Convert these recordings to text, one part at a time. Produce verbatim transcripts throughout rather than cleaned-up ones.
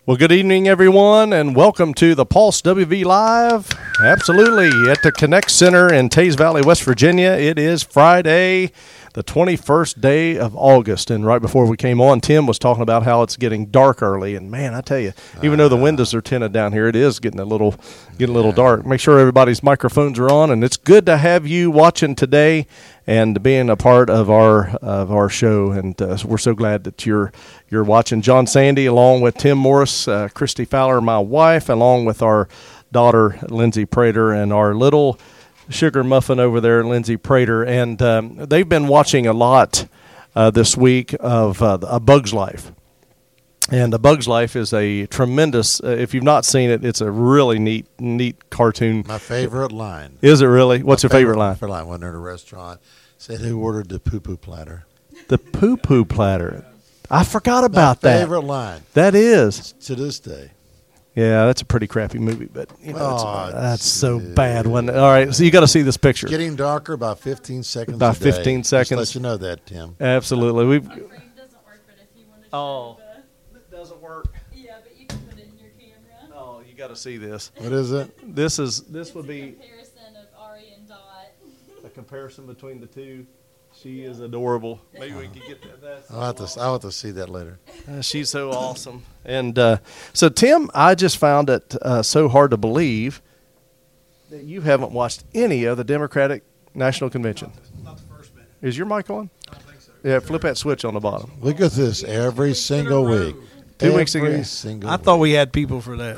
Well, good evening, everyone, and welcome to the Pulse W V Live. Absolutely, at the Connect Center in Teays Valley, West Virginia. It is Friday, the twenty-first day of August, and right before we came on, Tim was talking about how it's getting dark early, and man, I tell you, even though the windows are tinted down here, it is getting a little, getting a little dark. Make sure everybody's microphones are on, and it's good to have you watching today and being a part of our of our show, and uh, we're so glad that you're you're watching. John Sandy, along with Tim Morris, uh, Christy Fowler, my wife, along with our daughter Lindsay Prater, and our little sugar muffin over there, Lindsay Prater, and um, they've been watching a lot uh, this week of uh, A Bug's Life. And A Bug's Life is a tremendous, uh, if you've not seen it, it's a really neat, neat cartoon. My favorite line. Is it really? What's My your favorite, favorite line? My favorite line. When they're in a restaurant, said who ordered the poo-poo platter. The poo-poo platter. I forgot about My that. favorite line. That is. To this day. Yeah, that's a pretty crappy movie, but you know, oh, it's, that's so bad. When all right, so you got to see this picture. Getting darker about fifteen seconds. About a day. fifteen seconds. Just let you know that, Tim. Absolutely. We've. My frame doesn't work, but if you want to Oh, the, it doesn't work. Yeah, but you can put it in your camera. Oh, you got to see this. What is it? This is this it's would a be comparison of Ari and Dot. a comparison between the two. She is adorable. Maybe we could get that. That's I'll have to. I'll have to see that later. Uh, she's so awesome. And uh, so, Tim, I just found it uh, so hard to believe that you haven't watched any of the Democratic National Convention. Not the first minute. Is your mic on? I think so. Yeah, flip that switch on the bottom. Look at this every single week. Two every weeks ago. Single I thought we had people for that.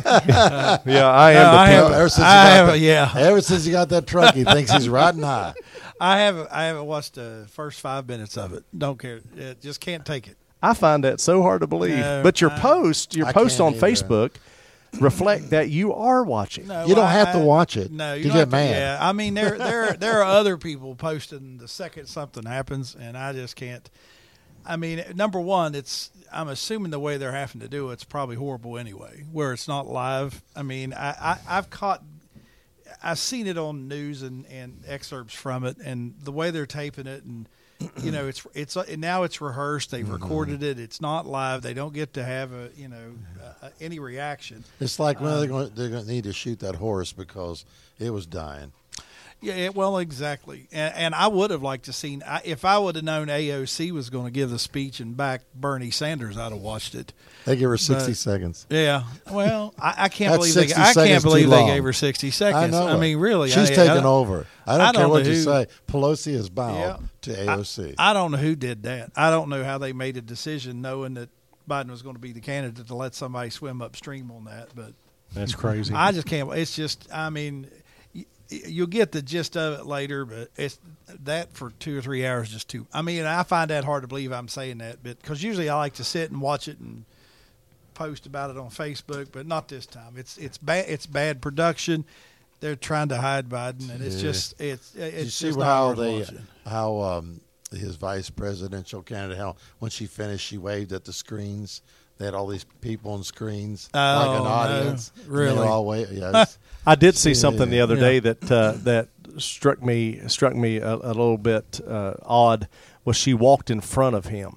Yeah, I am No, the I pimp. have- Ever since, you I got have, that- yeah. ever since you got that truck, he thinks he's riding high. I haven't. I haven't watched the first five minutes of it. Don't care. It, just can't take it. I find that so hard to believe. No, but your I- post, your I post on can't either. Facebook reflect that you are watching. No, You don't I- have to I- watch it No, you to don't get have to- mad. Yeah, I mean there there there are other people posting the second something happens, and I just can't. I mean, number one, it's I'm assuming the way they're having to do it's probably horrible anyway, where it's not live. I mean, I, I I've caught. I've seen it on news and, and excerpts from it, and the way they're taping it, and you know, it's it's uh, now it's rehearsed. They've Mm-hmm. recorded it. It's not live. They don't get to have a you know uh, any reaction. It's like when Um, they're going, they're going to need to shoot that horse because it was dying. Yeah, yeah, well, exactly. And, and I would have liked to seen I, if I would have known A O C was going to give the speech and back Bernie Sanders, I'd have watched it. They give her sixty But- seconds. Yeah, well, I, I can't That's believe they, sixty I seconds can't too believe they long. gave her sixty I seconds. know. I it. mean, really, she's I, taking I, over. I don't I care don't what know you who- say. Pelosi is bowed Yeah. to A O C. I, I don't know who did that. I don't know how they made a decision knowing that Biden was going to be the candidate to let somebody swim upstream on that. But That's crazy. I just can't. It's just, I mean, y- you'll get the gist of it later, but it's that for two or three hours just too. I mean, I find that hard to believe I'm saying that, but because usually I like to sit and watch it and post about it on Facebook, but not this time. It's it's bad. It's bad production. They're trying to hide Biden, and it's Yeah. just it's Did you it's see just not how worth they watching. how um, his vice presidential candidate how when she finished she waved at the screens. They had all these people on screens Oh, like an no. audience. and they Really? were all wa- yes. I did see something the other Yeah. day that uh, that struck me struck me a, a little bit uh, odd. Was she walked in front of him?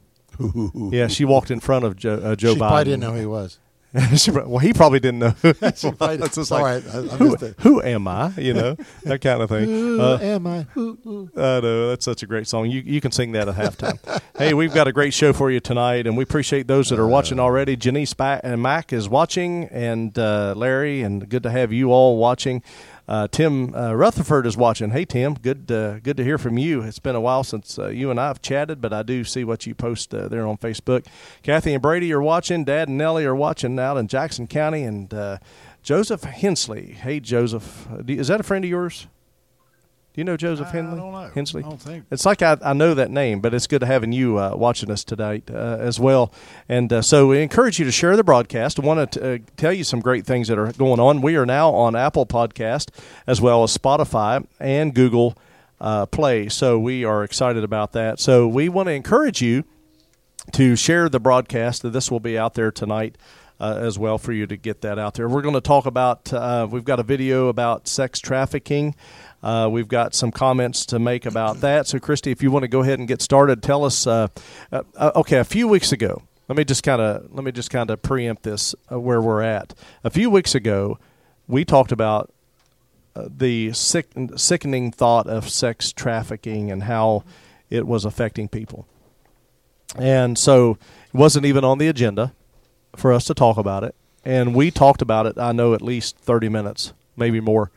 Yeah, she walked in front of Joe, uh, Joe she Biden. probably didn't know who he was. She prob- well, he probably didn't know. She probably- It's just all like, right, I- I who, missed it. who am I? You know, that kind of thing. Who Uh, am I? Who, who? I know, that's such a great song. You you can sing that at halftime. Hey, we've got a great show for you tonight, and we appreciate those that are watching already. Janice ba- and Mac is watching, and uh, Larry, and good to have you all watching. Uh, Tim uh, Rutherford is watching. Hey, Tim, good uh, good to hear from you. It's been a while since uh, you and I have chatted, but I do see what you post uh, there on Facebook. Kathy and Brady are watching. Dad and Nellie are watching out in Jackson County, and uh, Joseph Hensley. Hey, Joseph, uh, do, is that a friend of yours? Do you know Joseph I Henley? don't know. Hensley? I don't think. It's like I, I know that name, but it's good to having you uh, watching us tonight uh, as well. And uh, so we encourage you to share the broadcast. I want to uh, tell you some great things that are going on. We are now on Apple Podcast as well as Spotify and Google uh, Play. So we are excited about that. So we want to encourage you to share the broadcast. This will be out there tonight uh, as well for you to get that out there. We're going to talk about, uh, we've got a video about sex trafficking. Uh, we've got some comments to make about that. So, Christy, if you want to go ahead and get started, tell us, uh, uh, okay, a few weeks ago, let me just kind of let me just kind of preempt this uh, where we're at. A few weeks ago, we talked about uh, the sick, sickening thought of sex trafficking and how it was affecting people. And so it wasn't even on the agenda for us to talk about it. And we talked about it, I know, at least thirty minutes, maybe more,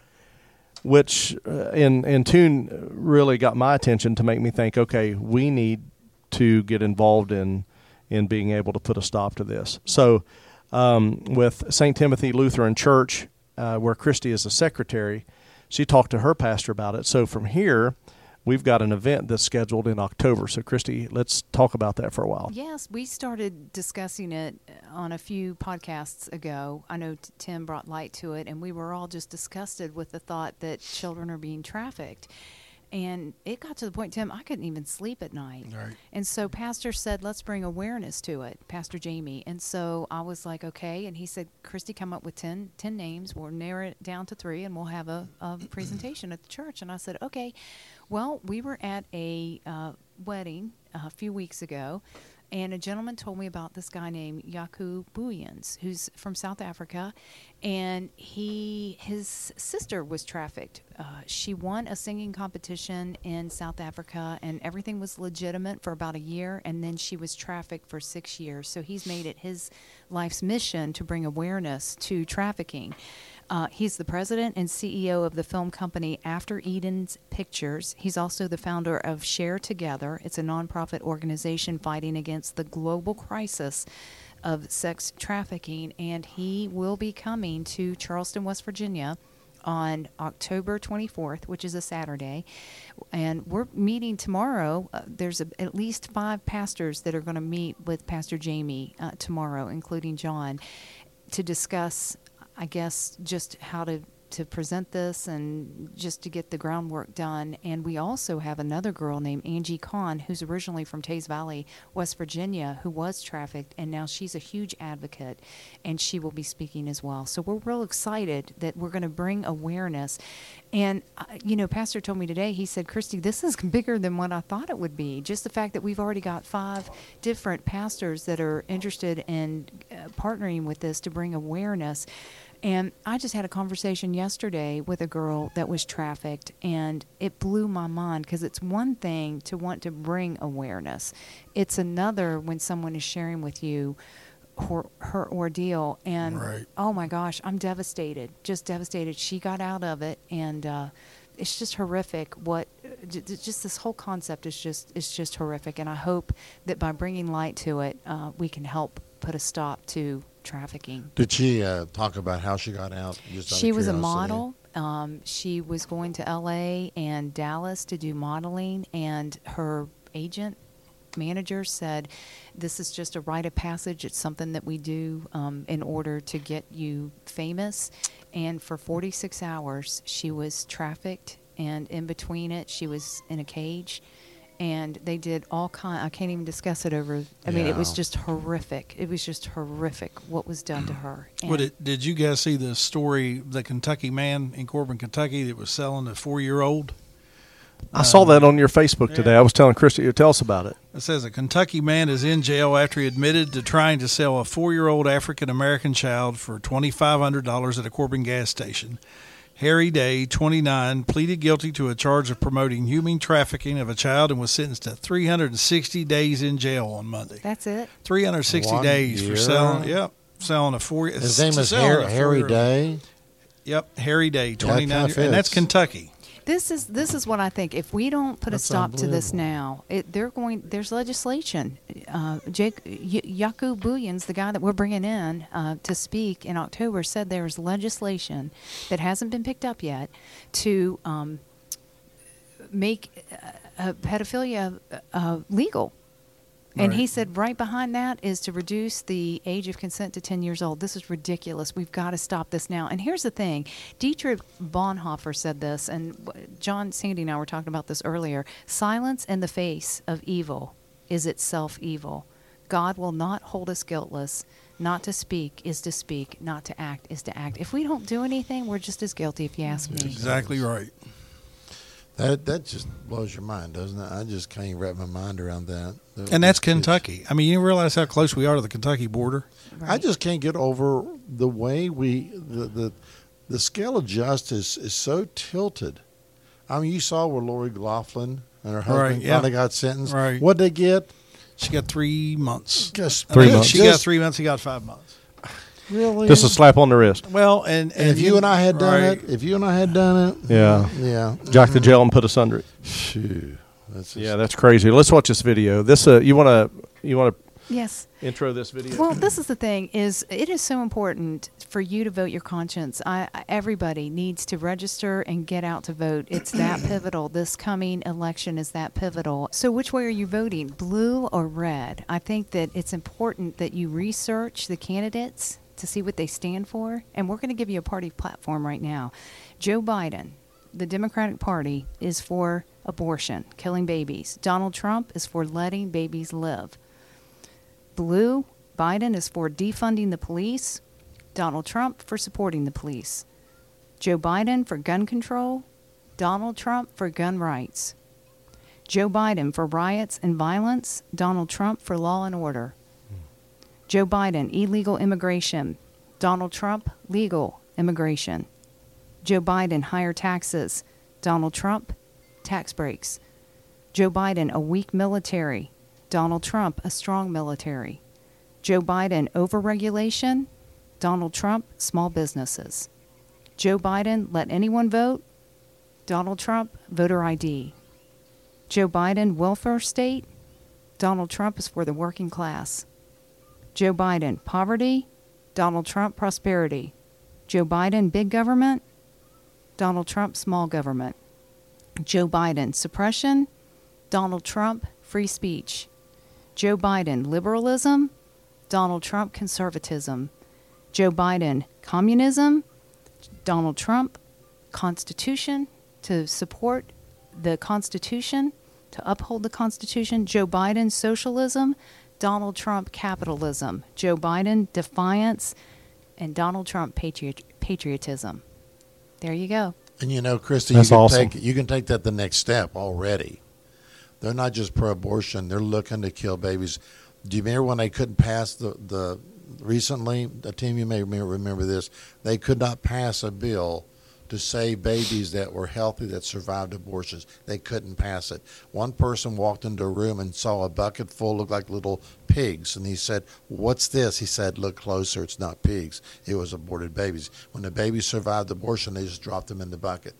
which uh, in, in tune really got my attention to make me think, okay, we need to get involved in in being able to put a stop to this. So um, with Saint Timothy Lutheran Church, uh, where Christy is the secretary, she talked to her pastor about it. So from here, we've got an event that's scheduled in October. So, Christy, let's talk about that for a while. Yes, we started discussing it on a few podcasts ago. I know t- Tim brought light to it, and we were all just disgusted with the thought that children are being trafficked. And it got to the point, Tim, I couldn't even sleep at night. Right. And so Pastor said, let's bring awareness to it, Pastor Jamie. And so I was like, okay. And he said, Christy, come up with ten, ten names. We'll narrow it down to three, and we'll have a, a presentation at the church. And I said, okay. Well, we were at a uh, wedding uh, a few weeks ago, and a gentleman told me about this guy named Yaku Buyens, who's from South Africa, and he his sister was trafficked. Uh, she won a singing competition in South Africa, and everything was legitimate for about a year, and then she was trafficked for six years. So he's made it his life's mission to bring awareness to trafficking. Uh, he's the president and C E O of the film company After Eden's Pictures. He's also the founder of Share Together. It's a nonprofit organization fighting against the global crisis of sex trafficking, and he will be coming to Charleston, West Virginia on October twenty-fourth, which is a Saturday. And we're meeting tomorrow. Uh, there's a, at least five pastors that are going to meet with Pastor Jamie uh, tomorrow, including John, to discuss, I guess, just how to, to present this and just to get the groundwork done. And we also have another girl named Angie Kahn, who's originally from Tays Valley, West Virginia, who was trafficked, and now she's a huge advocate, and she will be speaking as well. So we're real excited that we're going to bring awareness. And, uh, you know, Pastor told me today, he said, Christy, this is bigger than what I thought it would be. Just the fact that we've already got five different pastors that are interested in uh, partnering with this to bring awareness. And I just had a conversation yesterday with a girl that was trafficked, and it blew my mind, because it's one thing to want to bring awareness. It's another when someone is sharing with you her, her ordeal. And, Right. oh, my gosh, I'm devastated, just devastated. She got out of it, and uh, it's just horrific. What j- just this whole concept is just is just horrific. And I hope that by bringing light to it, uh, we can help put a stop to trafficking. Did she uh, talk about how she got out? Just out of She was a curiosity? model. Um, she was going to L A and Dallas to do modeling, and her agent manager said, this is just a rite of passage. It's something that we do um, in order to get you famous. And for forty-six hours, she was trafficked, and in between it, she was in a cage. And they did all kind. I can't even discuss it over. I mean, it was Yeah. just horrific. It was just horrific what was done to her. What And- it, did you guys see the story, the Kentucky man in Corbin, Kentucky, that was selling a four-year-old? I saw that on your Facebook today. yeah. I was telling Christy to tell us about it. It says a Kentucky man is in jail after he admitted to trying to sell a four-year-old African-American child for twenty-five hundred dollars at a Corbin gas station. Harry Day, twenty-nine, pleaded guilty to a charge of promoting human trafficking of a child and was sentenced to three hundred sixty days in jail on Monday. That's it. three hundred sixty One days year? for selling, yep, selling a four. His name to is selling Harry, a Harry four-year-old. Day. Yep, Harry Day, twenty-nine, kinda and that's fits. Kentucky. This is this is what I think. If we don't put That's a stop to this unbelievable. now, it, they're going. There's legislation. Uh, Jake y- Yaku Buyens, the guy that we're bringing in uh, to speak in October, said there's legislation that hasn't been picked up yet to um, make uh, uh, pedophilia uh, legal. And he Right. said right behind that is to reduce the age of consent to ten years old. This is ridiculous. We've got to stop this now. And here's the thing. Dietrich Bonhoeffer said this, and w- John, Sandy and I were talking about this earlier. Silence in the face of evil is itself evil. God will not hold us guiltless. Not to speak is to speak. Not to act is to act. If we don't do anything, we're just as guilty, if you ask me. Exactly right. That that just blows your mind, doesn't it? I just can't wrap my mind around that. Those- And that's those kids. Kentucky. I mean, you realize how close we are to the Kentucky border? I just can't get over the way we the the, the scale of justice is so tilted. I mean, you saw where Lori Laughlin and her husband Right, yeah. finally got sentenced. Right. What'd they get? She got three months. Just Three Uh, months. She got Just- three months. He got five months. Really? Just a slap on the wrist. Well, and, And if you and I had done right. it, if you and I had done it, Yeah. yeah, Jack the jail and put us under it. Phew. That's just, Yeah, that's crazy. Let's watch this video. This uh, you want to you want Yes. to intro this video? Well, this is the thing: is it is so important for you to vote your conscience. I, I- everybody needs to register and get out to vote. It's that pivotal. This coming election is that pivotal. So, which way are you voting, blue or red? I think that it's important that you research the candidates to see what they stand for, and we're going to give you a party platform right now. Joe Biden, the Democratic Party, is for abortion, killing babies. Donald Trump is for letting babies live. Blue, Biden is for defunding the police. Donald Trump for supporting the police. Joe Biden for gun control. Donald Trump for gun rights. Joe Biden for riots and violence. Donald Trump for law and order. Joe Biden, illegal immigration. Donald Trump, legal immigration. Joe Biden, higher taxes. Donald Trump, tax breaks. Joe Biden, a weak military. Donald Trump, a strong military. Joe Biden, overregulation. Donald Trump, small businesses. Joe Biden, let anyone vote. Donald Trump, voter I D. Joe Biden, welfare state. Donald Trump is for the working class. Joe Biden, poverty. Donald Trump, prosperity. Joe Biden, big government. Donald Trump, small government. Joe Biden, suppression. Donald Trump, free speech. Joe Biden, liberalism. Donald Trump, conservatism. Joe Biden, communism. Donald Trump, Constitution, to support the Constitution, to uphold the Constitution. Joe Biden, socialism. Donald Trump, capitalism. Joe Biden, defiance. And Donald Trump, patriot, patriotism. There you go. And you know, Christy, That's you can awesome. take you can take that the next step already. They're not just pro-abortion; they're looking to kill babies. Do you remember when they couldn't pass the the recently? The team, you may remember this. They could not pass a bill to save babies that were healthy that survived abortions. They couldn't pass it. One person walked into a room and saw a bucket full, looked like little pigs, and he said, "What's this?" He said, "Look closer. It's not pigs. It was aborted babies. When the babies survived abortion, they just dropped them in the bucket."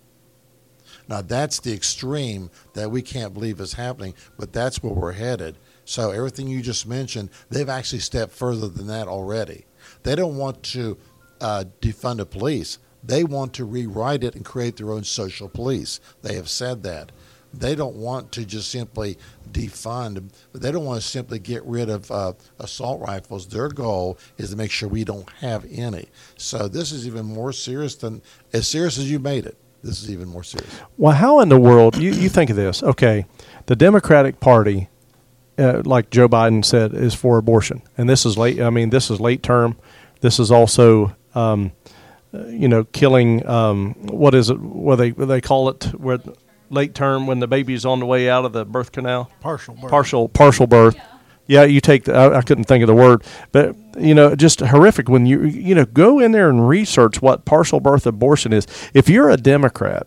Now, that's the extreme that we can't believe is happening, but that's where we're headed. So everything you just mentioned, they've actually stepped further than that already. They don't want to uh, defund the police. They want to rewrite it and create their own social police. They have said that. They don't want to just simply defund. They don't want to simply get rid of uh, assault rifles. Their goal is to make sure we don't have any. So this is even more serious than, as serious as you made it. This is even more serious. Well, how in the world, you, you think of this, okay, the Democratic Party, uh, like Joe Biden said, is for abortion. And this is late, I mean, this is late term. This is also, um, uh, you know, killing, um, what is it, what they what they call it, where late term when the baby's on the way out of the birth canal? Partial birth. Partial, partial birth. Yeah, you take the, I, I couldn't think of the word, but, you know, just horrific when you, you know, go in there and research what partial birth abortion is. If you're a Democrat,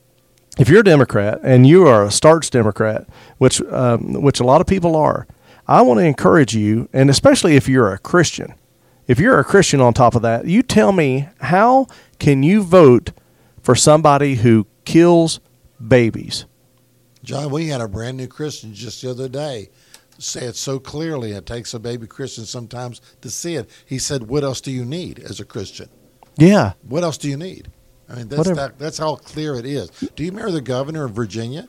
if you're a Democrat and you are a starch Democrat, which, um, which a lot of people are, I want to encourage you, and especially if you're a Christian, if you're a Christian on top of that, you tell me, how can you vote for somebody who kills babies? John, we had a brand new Christian just the other day say it so clearly. It takes a baby Christian sometimes to see it. He said, "What else do you need as a Christian? Yeah. What else do you need?" I mean, that's Whatever. that, that's how clear it is. Do you remember the governor of Virginia?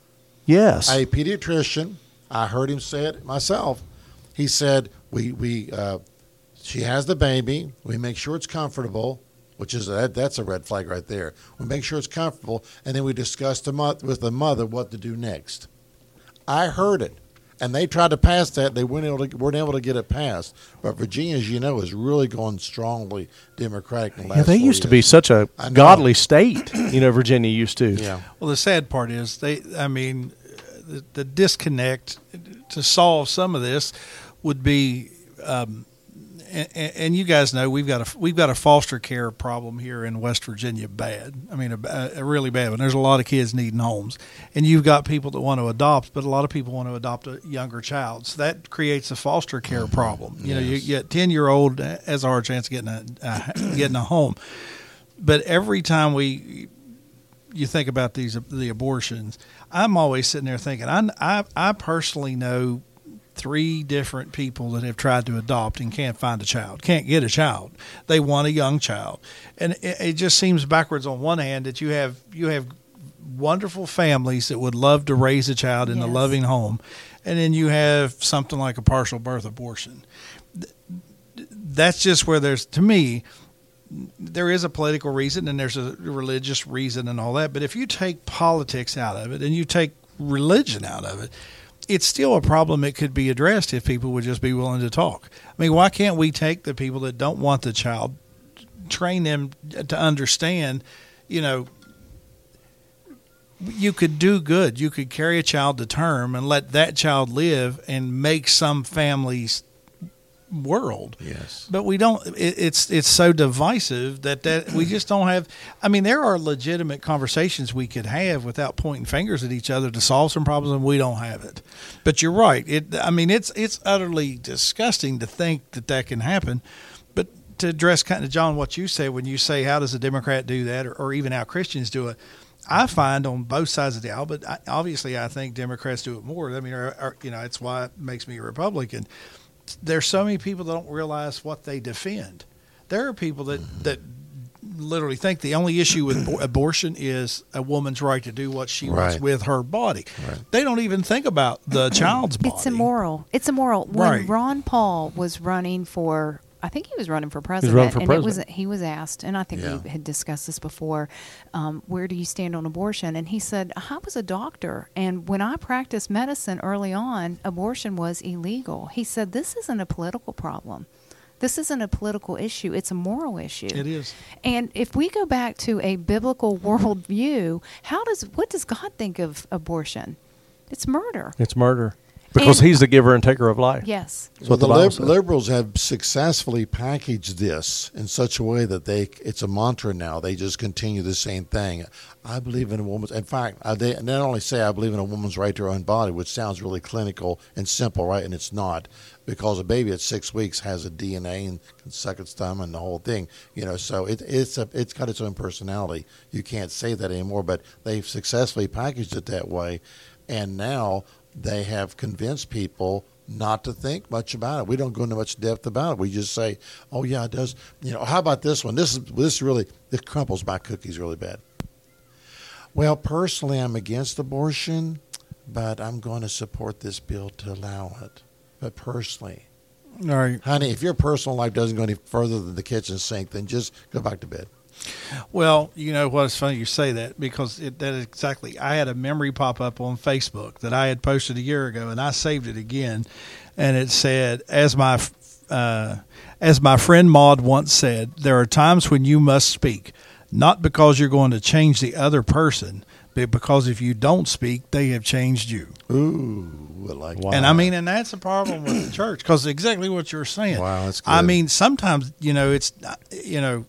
Yes. A pediatrician. I heard him say it myself. He said, "We we uh, she has the baby. We make sure it's comfortable." Which is that that's a red flag right there. We make sure it's comfortable, and then we discuss the mo- with the mother what to do next. I heard it. and they tried to pass that. They weren't able to weren't able to get it passed. But Virginia, as you know, is really going strongly Democratic. In the last Yeah, they four used to years. be such a I know. godly state. You know, Virginia used to. Yeah. Well, the sad part is they. I mean, the, the disconnect to solve some of this would be, um, and, and you guys know we've got a we've got a foster care problem here in West Virginia. Bad. I mean, a, a really bad one. There's a lot of kids needing homes, and you've got people that want to adopt, but a lot of people want to adopt a younger child. So that creates a foster care problem. You know, you Yes. get ten year old has a hard chance of getting a uh, getting a home, but every time we you think about these the abortions, I'm always sitting there thinking I I, I personally know three different people that have tried to adopt and can't find a child, can't get a child. They want a young child, and it, it just seems backwards. On one hand, that you have you have wonderful families that would love to raise a child in a Yes. loving home, and then you have something like a partial birth abortion. That's just where there's, to me, there is a political reason and there's a religious reason and all that. But if you take politics out of it and you take religion out of it, it's still a problem that could be addressed if people would just be willing to talk. I mean, why can't we take the people that don't want the child, train them to understand, you know, you could do good. You could carry a child to term and let that child live and make some families world. Yes. But we don't. It, it's it's so divisive that that we just don't have. I mean, there are legitimate conversations we could have without pointing fingers at each other to solve some problems, and we don't have it. But you're right. It. I mean, it's it's utterly disgusting to think that that can happen. But to address kind of John what you say when you say how does a Democrat do that, or, or even how Christians do it. I find on both sides of the aisle, but I, obviously I think Democrats do it more. I mean, or, or, you know, it's why it makes me a Republican. There's so many people that don't realize what they defend. There are people that, that literally think the only issue with bo- abortion is a woman's right to do what she wants Right. with her body. Right. They don't even think about the child's body. It's immoral. It's immoral. When Right. Ron Paul was running for, I think he was running for president, running for and president. it was he was asked, and I think Yeah. we had discussed this before. Um, where do you stand on abortion? And he said, I was a doctor, and when I practiced medicine early on, abortion was illegal. He said, this isn't a political problem. This isn't a political issue. It's a moral issue. It is. And if we go back to a biblical worldview, how does what does God think of abortion? It's murder. It's murder. Because And- he's the giver and taker of life. Yes. That's what the the Bible lib- says. liberals have successfully packaged this in such a way that they it's a mantra now. They just continue the same thing. I believe in a woman's. In fact, I, they not only say I believe in a woman's right to her own body, which sounds really clinical and simple, right? And it's not, because a baby at six weeks has a D N A and can suck its thumb and the whole thing. You know, so it, it's a, it's got its own personality. You can't say that anymore, but they've successfully packaged it that way, and now they have convinced people not to think much about it. We don't go into much depth about it. We just say, "Oh yeah, it does." You know, how about this one? This is this really this crumples my cookies really bad. Well, personally, I'm against abortion, but I'm going to support this bill to allow it. But personally, All right. honey, if your personal life doesn't go any further than the kitchen sink, then just go back to bed. Well, you know what? It's funny you say that because it, that is exactly. I had a memory pop up on Facebook that I had posted a year ago, and I saved it again, and it said, "As my uh, as my friend Maud once said, there are times when you must speak, not because you're going to change the other person, but because if you don't speak, they have changed you." Ooh, I like Wow. that. And I mean, and that's a problem with the church because exactly what you're saying. Wow, that's I good. mean, sometimes you know it's you know.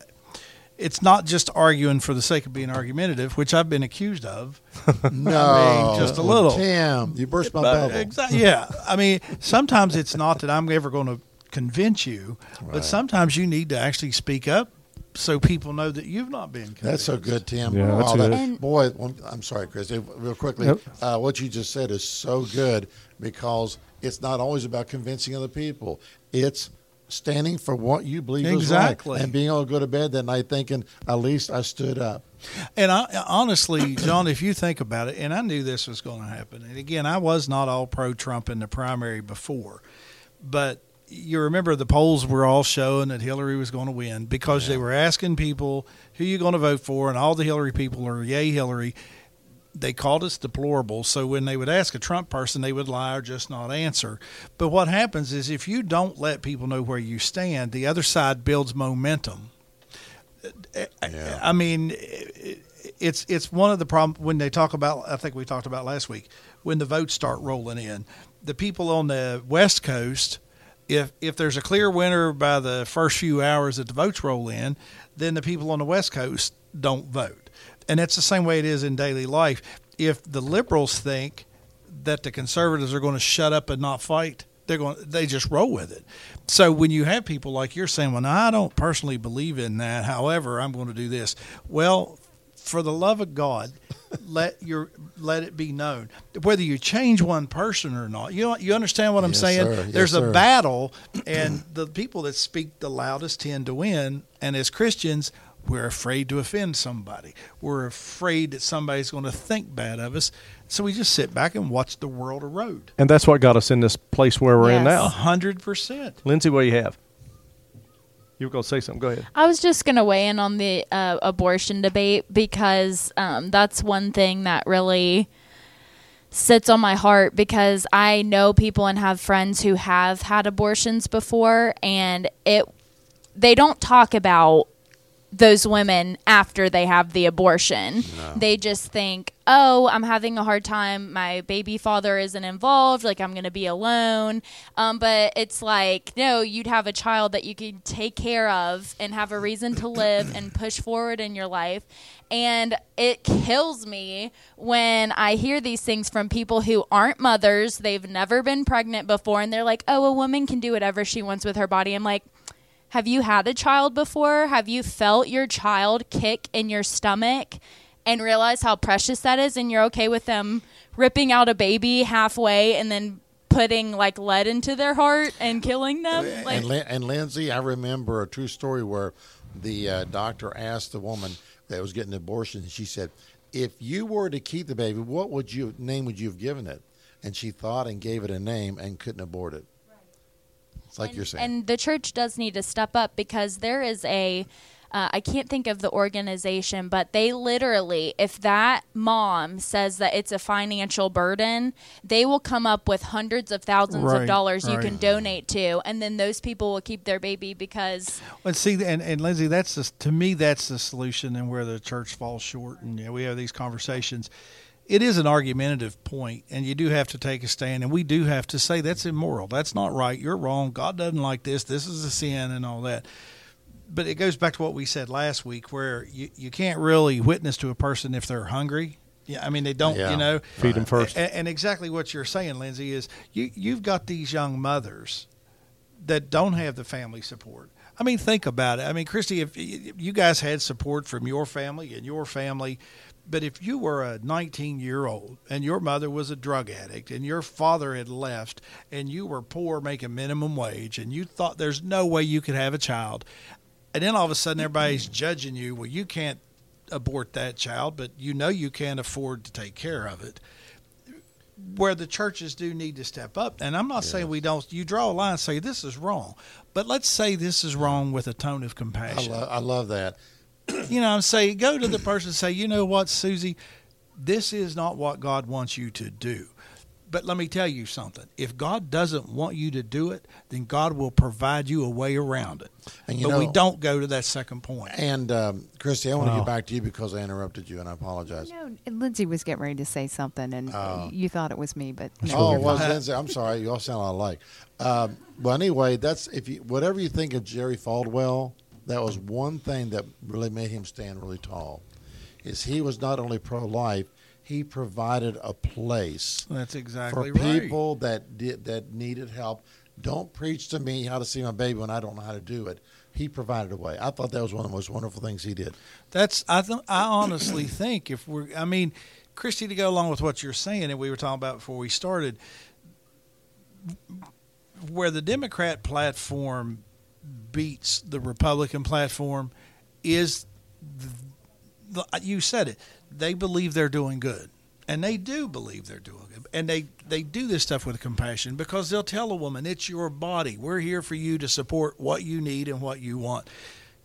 It's not just arguing for the sake of being argumentative, which I've been accused of. No, I mean, just a little. Tim, you burst my But bubble. exa- yeah. I mean, sometimes it's not that I'm ever going to convince you, Right. but sometimes you need to actually speak up so people know that you've not been convinced. That's so good, Tim. Yeah, that's Wow, good. that- And- boy, one- I'm sorry, Chris. eh, Real quickly, Yep. uh, what you just said is so good because it's not always about convincing other people. It's standing for what you believe Exactly. is right and being able to go to bed that night thinking, at least I stood up. And I, honestly, John, if you think about it, and I knew this was going to happen. And again, I was not all pro-Trump in the primary before, but you remember the polls were all showing that Hillary was going to win because they were asking people who you going to vote for, and all the Hillary people are yay Hillary. they called us deplorable. So when they would ask a Trump person, they would lie or just not answer. But what happens is if you don't let people know where you stand, the other side builds momentum. Yeah. I mean, it's it's one of the problems when they talk about, I think we talked about last week, when the votes start rolling in. The people on the West Coast, if if there's a clear winner by the first few hours that the votes roll in, then the people on the West Coast don't vote. And that's the same way it is in daily life. If the liberals think that the conservatives are going to shut up and not fight, they're going they just roll with it. So when you have people like you're saying, well, no, I don't personally believe in that. However, I'm going to do this. Well, for the love of God, let your let it be known. Whether you change one person or not, you know, you understand what I'm Yes, saying? sir. Yes, There's sir. a battle, and the people that speak the loudest tend to win. And as Christians, we're afraid to offend somebody. We're afraid that somebody's going to think bad of us. So we just sit back and watch the world erode. And that's what got us in this place where we're in Yes. A now. hundred percent. Lindsay, what do you have? You were going to say something. Go ahead. I was just going to weigh in on the uh, abortion debate because um, that's one thing that really sits on my heart because I know people and have friends who have had abortions before, and it they don't talk about those women after they have the abortion. No. They just think, oh, I'm having a hard time. My baby father isn't involved. Like, I'm going to be alone. Um, but it's like, no, you'd have a child that you could take care of and have a reason to live and push forward in your life. And it kills me when I hear these things from people who aren't mothers. They've never been pregnant before. And they're like, oh, a woman can do whatever she wants with her body. I'm like, have you had a child before? Have you felt your child kick in your stomach and realize how precious that is? And you're okay with them ripping out a baby halfway and then putting like lead into their heart and killing them? Like, and, Lin- and Lindsay, I remember a true story where the uh, doctor asked the woman that was getting an abortion, and she said, if you were to keep the baby, what would you name would you have given it? And she thought and gave it a name and couldn't abort it. It's like and, you're saying. And the church does need to step up because there is a, uh, I can't think of the organization, but they literally, if that mom says that it's a financial burden, they will come up with hundreds of thousands Right, of dollars you right. can donate to, and then those people will keep their baby because Well, see, and, and Lindsay, that's the, to me, that's the solution and where the church falls short. And you know, we have these conversations. It is an argumentative point, and you do have to take a stand, and we do have to say that's immoral. That's not right. You're wrong. God doesn't like this. This is a sin and all that. But it goes back to what we said last week, where you, you can't really witness to a person if they're hungry. Yeah, I mean, they don't, Yeah. you know. Feed them first. And, and exactly what you're saying, Lindsay, is you, you've got these young mothers that don't have the family support. I mean, think about it. I mean, Christy, if you guys had support from your family and your family, but if you were a nineteen-year-old and your mother was a drug addict and your father had left and you were poor making minimum wage and you thought there's no way you could have a child, and then all of a sudden everybody's judging you, well, you can't abort that child, but you know you can't afford to take care of it. Where the churches do need to step up, and I'm not Yes. saying we don't, you draw a line and say this is wrong, but let's say this is wrong with a tone of I, compassion. lo- I love that. You know, I'm saying go to the person and say, you know what, Susie, this is not what God wants you to do. But let me tell you something. If God doesn't want you to do it, then God will provide you a way around it. And you but we know- don't go to that second point. And um, Christy, I want to Wow. get back to you because I interrupted you, and I apologize. No, Lindsay was getting ready to say something, and Oh. you thought it was me, but no. Oh, you're well, fine. Lindsay, I'm sorry. You all sound alike. Um, well, anyway, that's if you whatever you think of Jerry Falwell, that was one thing that really made him stand really tall. Is he was not only pro-life, he provided a place That's for exactly right. people that did that needed help. Don't preach to me how to see my baby when I don't know how to do it. He provided a way. I thought that was one of the most wonderful things he did. That's I th- I honestly think if we're I mean, Christy, to go along with what you're saying, and we were talking about before we started, where the Democrat platform beats the Republican platform is the, the, you said it. They believe they're doing good, and they do believe they're doing good, and they they do this stuff with compassion because they'll tell a woman, "It's your body. We're here for you to support what you need and what you want."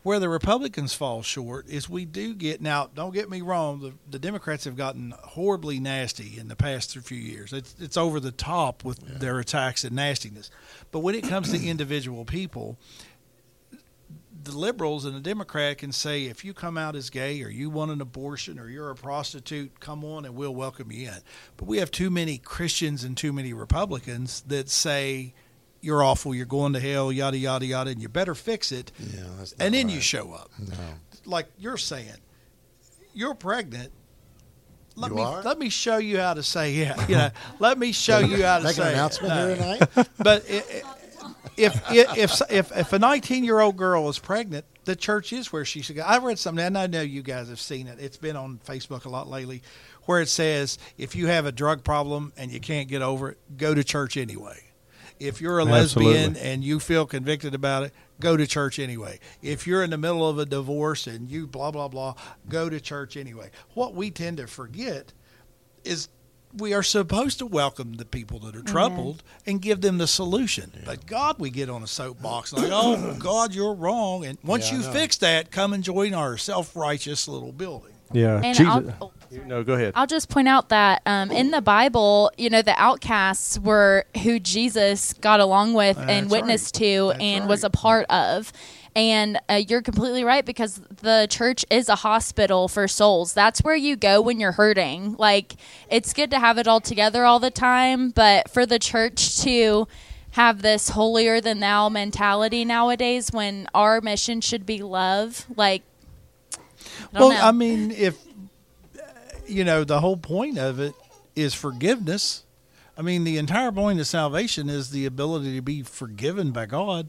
Where the Republicans fall short is we do get, now, don't get me wrong, the, the Democrats have gotten horribly nasty in the past few years. It's, it's over the top with yeah. their attacks and nastiness. But when it comes to individual people, the liberals and the Democrat can say, if you come out as gay or you want an abortion or you're a prostitute, come on and we'll welcome you in. But we have too many Christians and too many Republicans that say, you're awful, you're going to hell, yada, yada, yada, and you better fix it. Yeah, that's not and then right. you show up. No. Like you're saying, you're pregnant. Let You me are? let me show you how to say yeah. You know, let me show you how to Make say an it. announcement No. here tonight. But it, it, if, if if if if a nineteen-year-old girl is pregnant, the church is where she should go. I read something, and I know you guys have seen it. It's been on Facebook a lot lately, where it says if you have a drug problem and you can't get over it, go to church anyway. If you're a Absolutely. lesbian and you feel convicted about it, go to church anyway. If you're in the middle of a divorce and you blah, blah, blah, go to church anyway. What we tend to forget is we are supposed to welcome the people that are troubled and give them the solution. Yeah. But God, we get on a soapbox like, oh, God, you're wrong. And once Yeah, I you know. fix that, come and join our self-righteous little building. Yeah. And Jesus. I'll- No, go ahead. I'll just point out that um, in the Bible, you know, the outcasts were who Jesus got along with That's and witnessed right. to That's and right. was a part of. And uh, you're completely right, because the church is a hospital for souls. That's where you go when you're hurting. Like, it's good to have it all together all the time, but for the church to have this holier than thou mentality nowadays, when our mission should be love, like, I don't Well, know. I mean, if you know, the whole point of it is forgiveness. I mean, the entire point of salvation is the ability to be forgiven by God.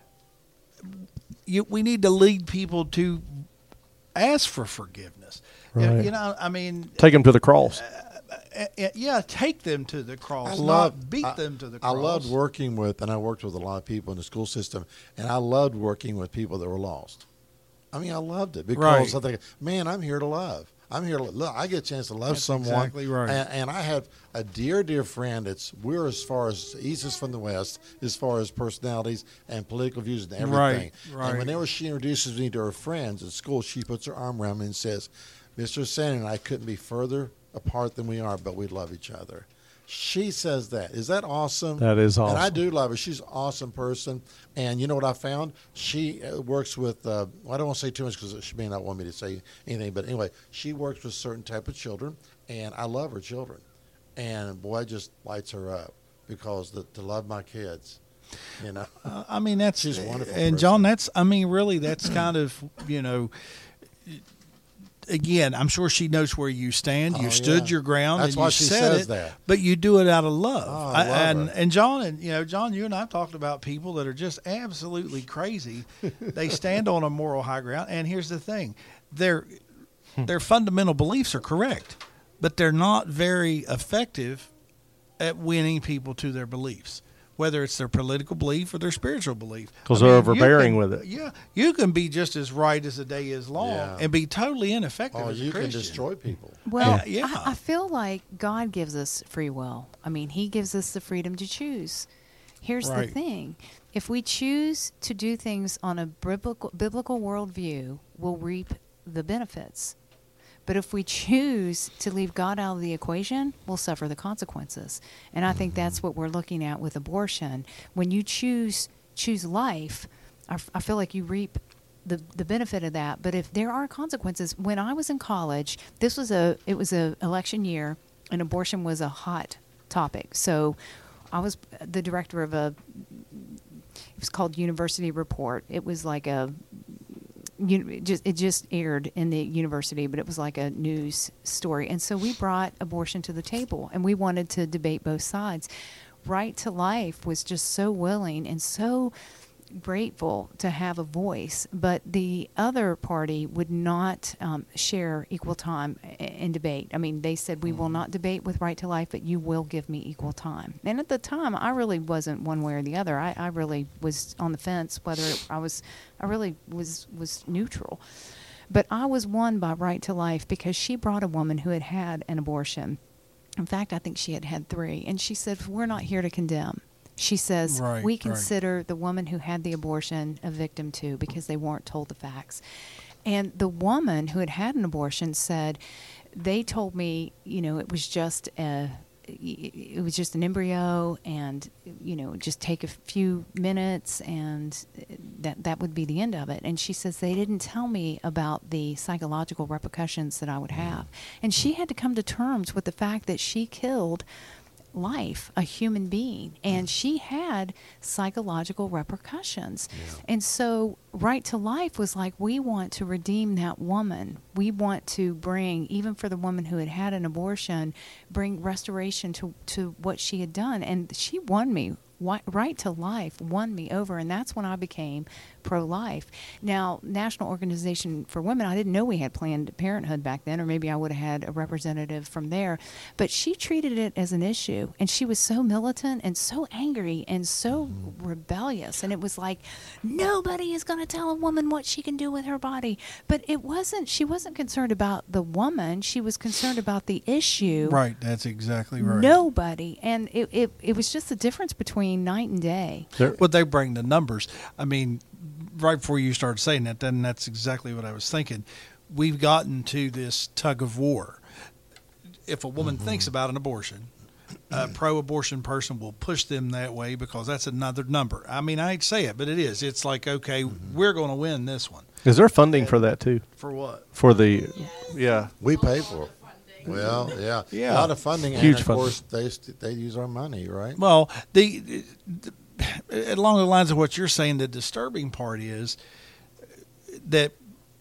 You, we need to lead people to ask for forgiveness. You- Right. You know, I mean, Take them to the cross. uh, uh, yeah, take them to the cross, I not love beat I, them to the I cross. loved working with, and I worked with a lot of people in the school system, and I loved working with people that were lost. I mean, I loved it because Right. I think, man, I'm here to love. I'm here to look. I get a chance to love That's someone. exactly right. And, and I have a dear, dear friend. It's we're as far as east from the west, as far as personalities and political views and everything. Right, right. And whenever she introduces me to her friends at school, she puts her arm around me and says, "Mister Sandin and I couldn't be further apart than we are, but we love each other." She says that. Is that awesome? That is And I awesome. do love her. She's an awesome person. And you know what I found? She uh, works with, uh, well, I don't want to say too much because she may not want me to say anything. But anyway, she works with certain type of children. And I love her children. And boy, it just lights her up because the, to love my kids, you know. Uh, I mean, that's She's a wonderful And person. John, that's I mean, really, that's kind of you know. Again, I'm sure she knows where you stand. You Oh, stood yeah. your ground, That's and why you she said says it. that. But you do it out of love. Oh, I love and her. and John and you know John, you and I talked about people that are just absolutely crazy. They stand on a moral high ground, and here's the thing: their their fundamental beliefs are correct, but they're not very effective at winning people to their beliefs, whether it's their political belief or their spiritual belief. 'Cause I they're mean, you overbearing can- with it. Yeah, you can be just as right as the day is long Yeah. and be totally ineffective Oh, as a you can Christian. destroy people. Well, Yeah. Yeah. I, I feel like God gives us free will. I mean, He gives us the freedom to choose. Here's Right. the thing: if we choose to do things on a biblical biblical worldview, we'll reap the benefits. But if we choose to leave God out of the equation, we'll suffer the consequences. And I think that's what we're looking at with abortion. When you choose choose life, I, f- I feel like you reap the the benefit of that. But if there are consequences, when I was in college, this was a it was a election year, and abortion was a hot topic. So I was the director of a it was called University Report. It was like a you, it just it just aired in the university, but it was like a news story. And so we brought abortion to the table, and we wanted to debate both sides. Right to Life was just so willing and so grateful to have a voice, but the other party would not um, share equal time i- in debate. I mean, they said, we will not debate with Right to Life, but you will give me equal time. And at the time, I really wasn't one way or the other. I, I really was on the fence whether it, I was, I really was, was neutral. But I was won by Right to Life because she brought a woman who had had an abortion. In fact, I think she had had three. And she said, we're not here to condemn. She says, Right, we right. consider the woman who had the abortion a victim too because they weren't told the facts. And the woman who had had an abortion said, they told me, you know, it was just a, it was just an embryo, and you know, just take a few minutes, and that that would be the end of it. And she says they didn't tell me about the psychological repercussions that I would have, and she had to come to terms with the fact that she killed life, a human being, and she had psychological repercussions. Yeah. And so Right to Life was like, we want to redeem that woman. We want to bring, even for the woman who had had an abortion, bring restoration to, to what she had done. And she won me. Whi- Right to Life won me over, and that's when I became pro-life. Now, National Organization for Women, I didn't know we had Planned Parenthood back then, or maybe I would have had a representative from there, but she treated it as an issue, and she was so militant and so angry and so rebellious, and it was like, nobody is going to tell a woman what she can do with her body. But it wasn't, she wasn't concerned about the woman, she was concerned about the issue. Right, that's exactly right. Nobody. And it, it, it was just the difference between night and day. There- Well, they bring the numbers. I mean, right before you started saying that, then that's exactly what I was thinking. We've gotten to this tug of war. If a woman thinks about an abortion, a pro-abortion person will push them that way because that's another number. I mean, I hate to say it, but it is. It's like, okay, we're going to win this one. Is there funding for that too? For what? For the, yeah. We pay for it. Well, yeah, Yeah. a lot of funding, Huge and of funding. course they st- they use our money, right? Well, the, the along the lines of what you're saying, the disturbing part is that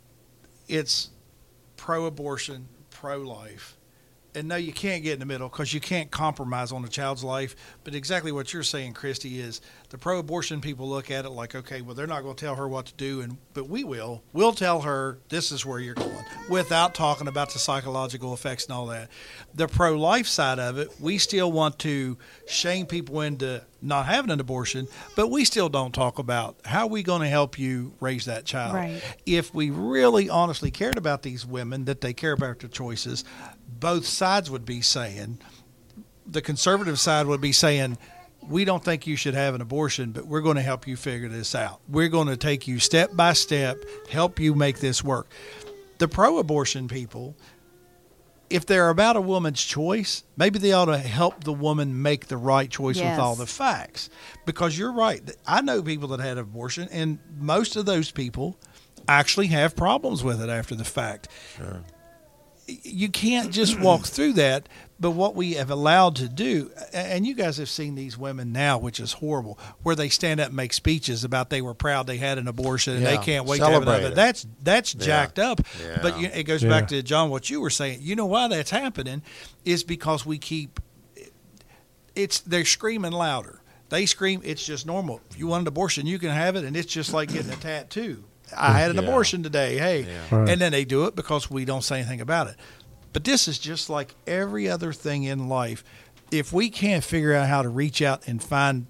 it's pro-abortion, pro-life. And no, you can't get in the middle because you can't compromise on a child's life. But exactly what you're saying, Christy, is the pro-abortion people look at it like, okay, well, they're not going to tell her what to do, and but we will. We'll tell her this is where you're going without talking about the psychological effects and all that. The pro-life side of it, we still want to shame people into not having an abortion, but we still don't talk about how are we going to help you raise that child. Right. If we really honestly cared about these women, that they care about their choices, both sides would be saying, the conservative side would be saying, we don't think you should have an abortion, but we're going to help you figure this out. We're going to take you step by step, help you make this work. The pro-abortion people, if they're about a woman's choice, maybe they ought to help the woman make the right choice Yes. with all the facts. Because you're right. I know people that had abortion, and most of those people actually have problems with it after the fact. Sure. You can't just walk through that, but what we have allowed to do, and you guys have seen these women now, which is horrible, where they stand up and make speeches about they were proud they had an abortion and Yeah, they can't wait to have celebrate another. it. That's that's Yeah. jacked up. Yeah. But you, it goes Yeah. back to, John, what you were saying. You know why that's happening is because we keep, it's they're screaming louder. They scream, it's just normal. If you want an abortion, you can have it, and it's just like getting a tattoo. I had an Yeah. abortion today. Hey, Yeah. Right. and then they do it because we don't say anything about it. But this is just like every other thing in life. If we can't figure out how to reach out and find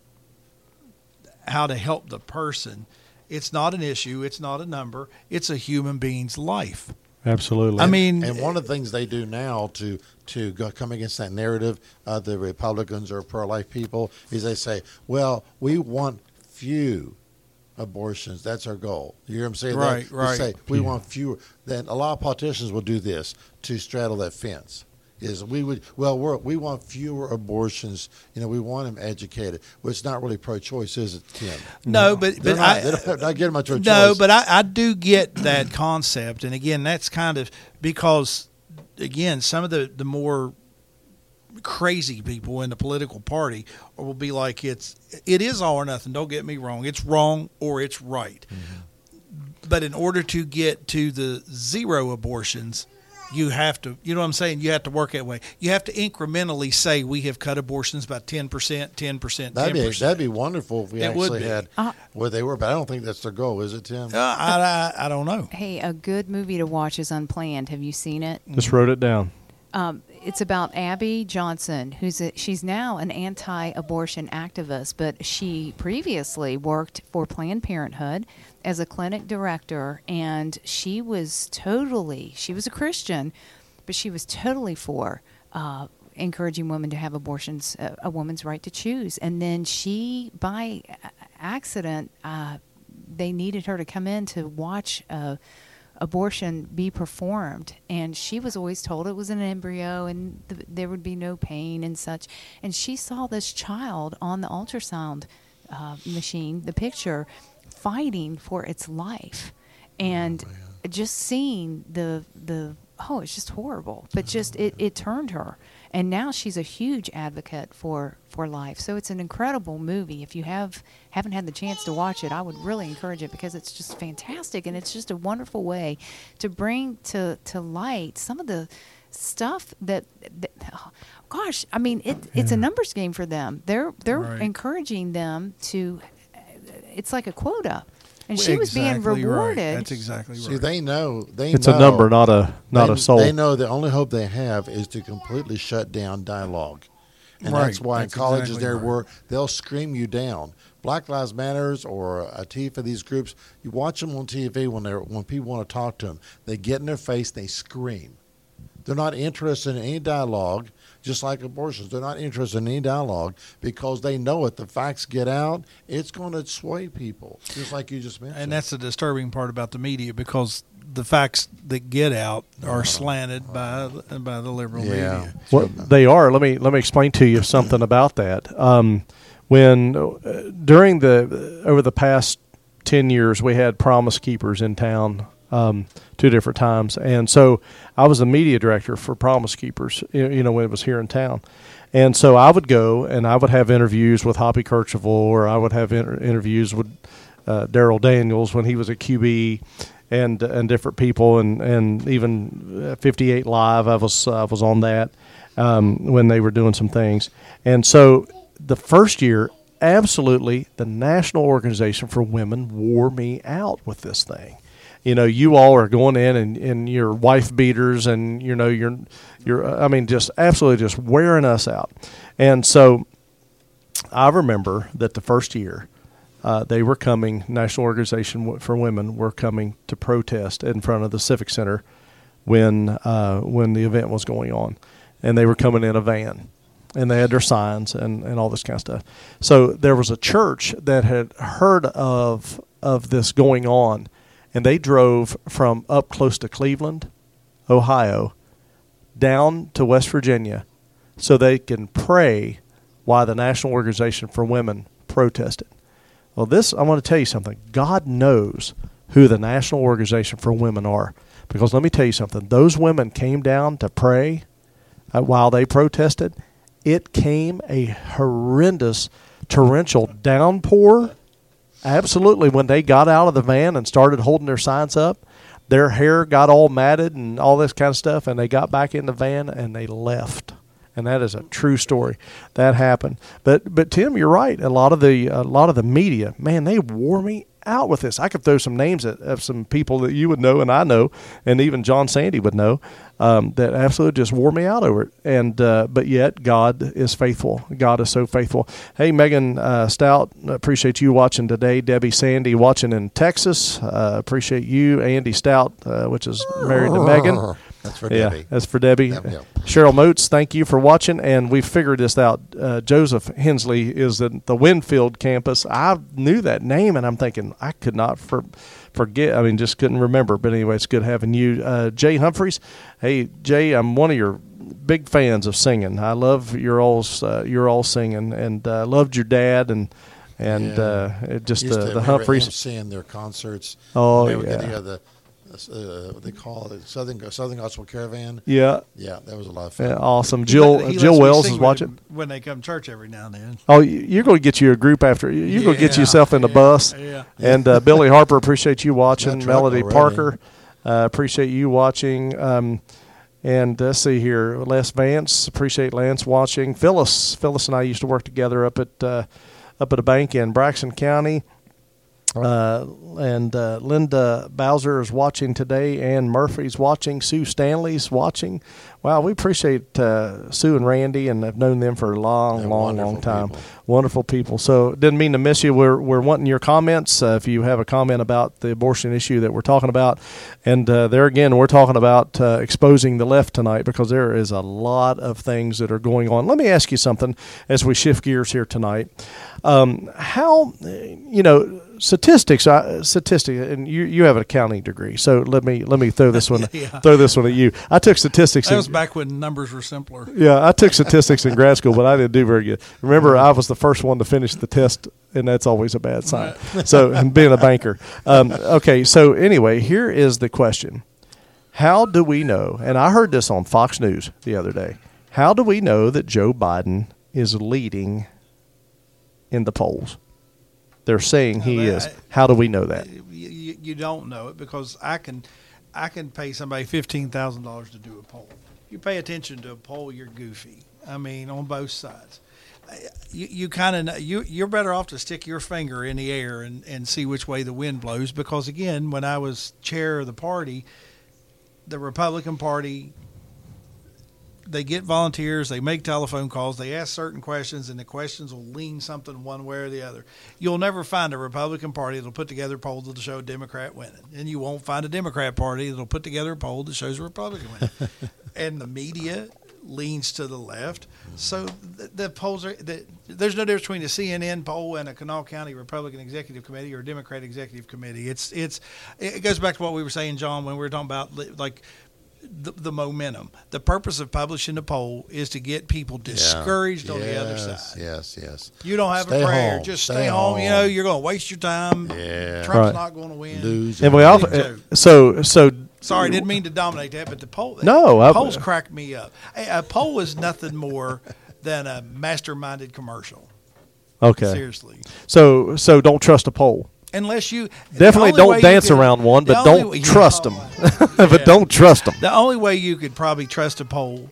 how to help the person, it's not an issue. It's not a number. It's a human being's life. Absolutely. I mean, And one of the things they do now to to go, come against that narrative of the Republicans or pro-life people is they say, well, we want few abortions. That's our goal. You hear them say Right, that? They right. say, we Yeah. want fewer. Then a lot of politicians will do this to straddle that fence. Is we would well we're, we want fewer abortions. You know, we want them educated. Well, it's not really pro-choice, is it, Tim? no, but They're but not, I, they don't, not getting much of a no, choice. but I, I do get that concept, and again, that's kind of because again, some of the the more crazy people in the political party will be like, it's it is all or nothing. Don't get me wrong, it's wrong or it's right. Mm-hmm. But in order to get to the zero abortions, you have to, you know what I'm saying? You have to work that way. You have to incrementally say we have cut abortions by ten percent, ten percent, ten That'd be percent. that'd be wonderful if we It would actually be. had Uh, where they were, but I don't think that's their goal, is it, Tim? Uh, I, I, I don't know. Hey, a good movie to watch is Unplanned. Have you seen it? Just wrote it down. Um, it's about Abby Johnson, who's a, she's now an anti-abortion activist, but she previously worked for Planned Parenthood as a clinic director, and she was totally, she was a Christian, but she was totally for uh, encouraging women to have abortions, uh, a woman's right to choose. And then she, by accident, uh, they needed her to come in to watch a abortion be performed, and she was always told it was an embryo and th- there would be no pain and such. And she saw this child on the ultrasound uh, machine, the picture, fighting for its life, and oh, just seeing the the oh, it's just horrible. But just it, it turned her, and now she's a huge advocate for, for life. So it's an incredible movie. If you have haven't had the chance to watch it, I would really encourage it, because it's just fantastic, and it's just a wonderful way to bring to to light some of the stuff that, that oh, gosh, I mean, it it's a numbers game for them. They're they're Right. encouraging them to. It's like a quota, and she was Exactly being right. rewarded. That's exactly right. See, they know. They It's know, a number, not a not they, a soul. They know the only hope they have is to completely shut down dialogue. And Right. that's why That's in colleges exactly there right. were they'll scream you down. Black Lives Matters or Antifa, these groups, you watch them on T V when they're when people want to talk to them. They get in their face, they scream. They're not interested in any dialogue, just like abortions. They're not interested in any dialogue because they know if the facts get out, it's going to sway people, just like you just mentioned. And that's the disturbing part about the media, because the facts that get out are slanted by by the liberal Yeah. media. Well, they are. Let me let me explain to you something about that. Um, when uh, during the over the past ten years, we had Promise Keepers in town um, two different times, and so I was the media director for Promise Keepers. You you know, when it was here in town, and so I would go and I would have interviews with Hoppy Kercheval, or I would have inter- interviews with uh, Daryl Daniels when he was at Q B. And and different people, and, and even fifty-eight Live, I was I was on that um, when they were doing some things. And so the first year, absolutely, the National Organization for Women wore me out with this thing. You know, you all are going in and, and your wife beaters, and you know you're you're I mean just absolutely just wearing us out. And so I remember that the first year. Uh, they were coming, National Organization for Women were coming to protest in front of the Civic Center when uh, when the event was going on. And they were coming in a van. And they had their signs and, and all this kind of stuff. So there was a church that had heard of of this going on, and they drove from up close to Cleveland, Ohio, down to West Virginia so they can pray while the National Organization for Women protested. Well, this, I want to tell you something. God knows who the National Organization for Women are. Because let me tell you something. Those women came down to pray uh, while they protested. It came a horrendous torrential downpour. Absolutely. When they got out of the van and started holding their signs up, their hair got all matted and all this kind of stuff, and they got back in the van and they left. And that is a true story. That happened. But but Tim, you're right. A lot of the a lot of the media, man, they wore me out with this. I could throw some names at, of some people that you would know and I know, and even John Sandy would know, um, that absolutely just wore me out over it. And uh, but yet God is faithful. God is so faithful. Hey, Megan uh, Stout, appreciate you watching today. Debbie Sandy watching in Texas. Uh, appreciate you. Andy Stout, uh, which is married to Megan. That's for Yeah, Debbie. that's for Debbie. Yep, yep. Cheryl Moats, thank you for watching. And we figured this out. Uh, Joseph Hensley is at the Winfield campus. I knew that name, and I'm thinking I could not for, forget. I mean, just couldn't remember. But anyway, it's good having you. Uh, Jay Humphreys. Hey, Jay, I'm one of your big fans of singing. I love your all, uh, your all singing, and uh, loved your dad, and and Yeah. uh, it just Used uh, to the remember Humphreys. emceeing their concerts. Oh, they were yeah. getting, uh, the uh, what they call it Southern Southern Gospel Caravan. Yeah, Yeah, that was a lot of fun. yeah, awesome. He Jill let- he Jill lets me Wells sing is with watching. him when they come to church every now and then. Oh, you- you're going to get you a group after. you- You're going to get Yeah, yourself in the yeah, bus. yeah. And uh, Billy Harper, appreciate you watching. That truck Melody already. Parker, uh, appreciate you watching. Um, and let's see here. Les Vance, appreciate Lance watching. Phyllis, Phyllis and I used to work together up at uh, up at a bank in Braxton County. Uh, and uh, Linda Bowser is watching today. Ann Murphy's watching. Sue Stanley's watching. Wow, we appreciate uh, Sue and Randy, and I've known them for a long, They're long, wonderful long time. people. Wonderful people. So didn't mean to miss you. We're we're wanting your comments. Uh, if you have a comment about the abortion issue that we're talking about, and uh, there again, we're talking about uh, exposing the left tonight because there is a lot of things that are going on. Let me ask you something as we shift gears here tonight. Um, how, you know, statistics, uh, statistics, and you you have an accounting degree, so let me let me throw this one Yeah. throw this one at you. I took statistics. That in- was back when numbers were simpler. yeah, I took statistics in grad school, but I didn't do very good. Remember, I was the first one to finish the test, and that's always a bad sign. So, and being a banker. Um, okay, so anyway, here is the question. How do we know, and I heard this on Fox News the other day, how do we know that Joe Biden is leading in the polls? They're saying he Well, is. I- How do we know that? You, you, you don't know it because I can, I can pay somebody fifteen thousand dollars to do a poll. You pay attention to a poll, you're goofy. I mean, on both sides. You, you kind of you you're better off to stick your finger in the air and, and see which way the wind blows because again, when I was chair of the party, the Republican Party, they get volunteers, they make telephone calls, they ask certain questions, and the questions will lean something one way or the other. You'll never find a Republican Party that'll put together polls that'll show a Democrat winning, and you won't find a Democrat Party that'll put together a poll that shows a Republican winning. And the media leans to the left, so the, the polls are. The, there's no difference between a C N N poll and a Kanawha County Republican Executive Committee or a Democrat Executive Committee. It's it's it goes back to what we were saying, John, when we were talking about like. The, the momentum. The purpose of publishing the poll is to get people discouraged Yeah. on the other Yes, side. Yes, yes. You don't have Stay a prayer. home. Just Stay stay, home. You know, home. you're going to waste your time. Yeah. Trump's Right. not going to win. Lose. And we it. also, Big joke. so so Sorry, didn't mean to dominate that, but the poll. No, I- polls crack me up. A, a poll is nothing more than a masterminded commercial. okay. Seriously. So so don't trust a poll. Unless you Definitely the only way don't you dance could- around one, the but only don't way- trust them. Yeah. But don't trust them. The only way you could probably trust a poll,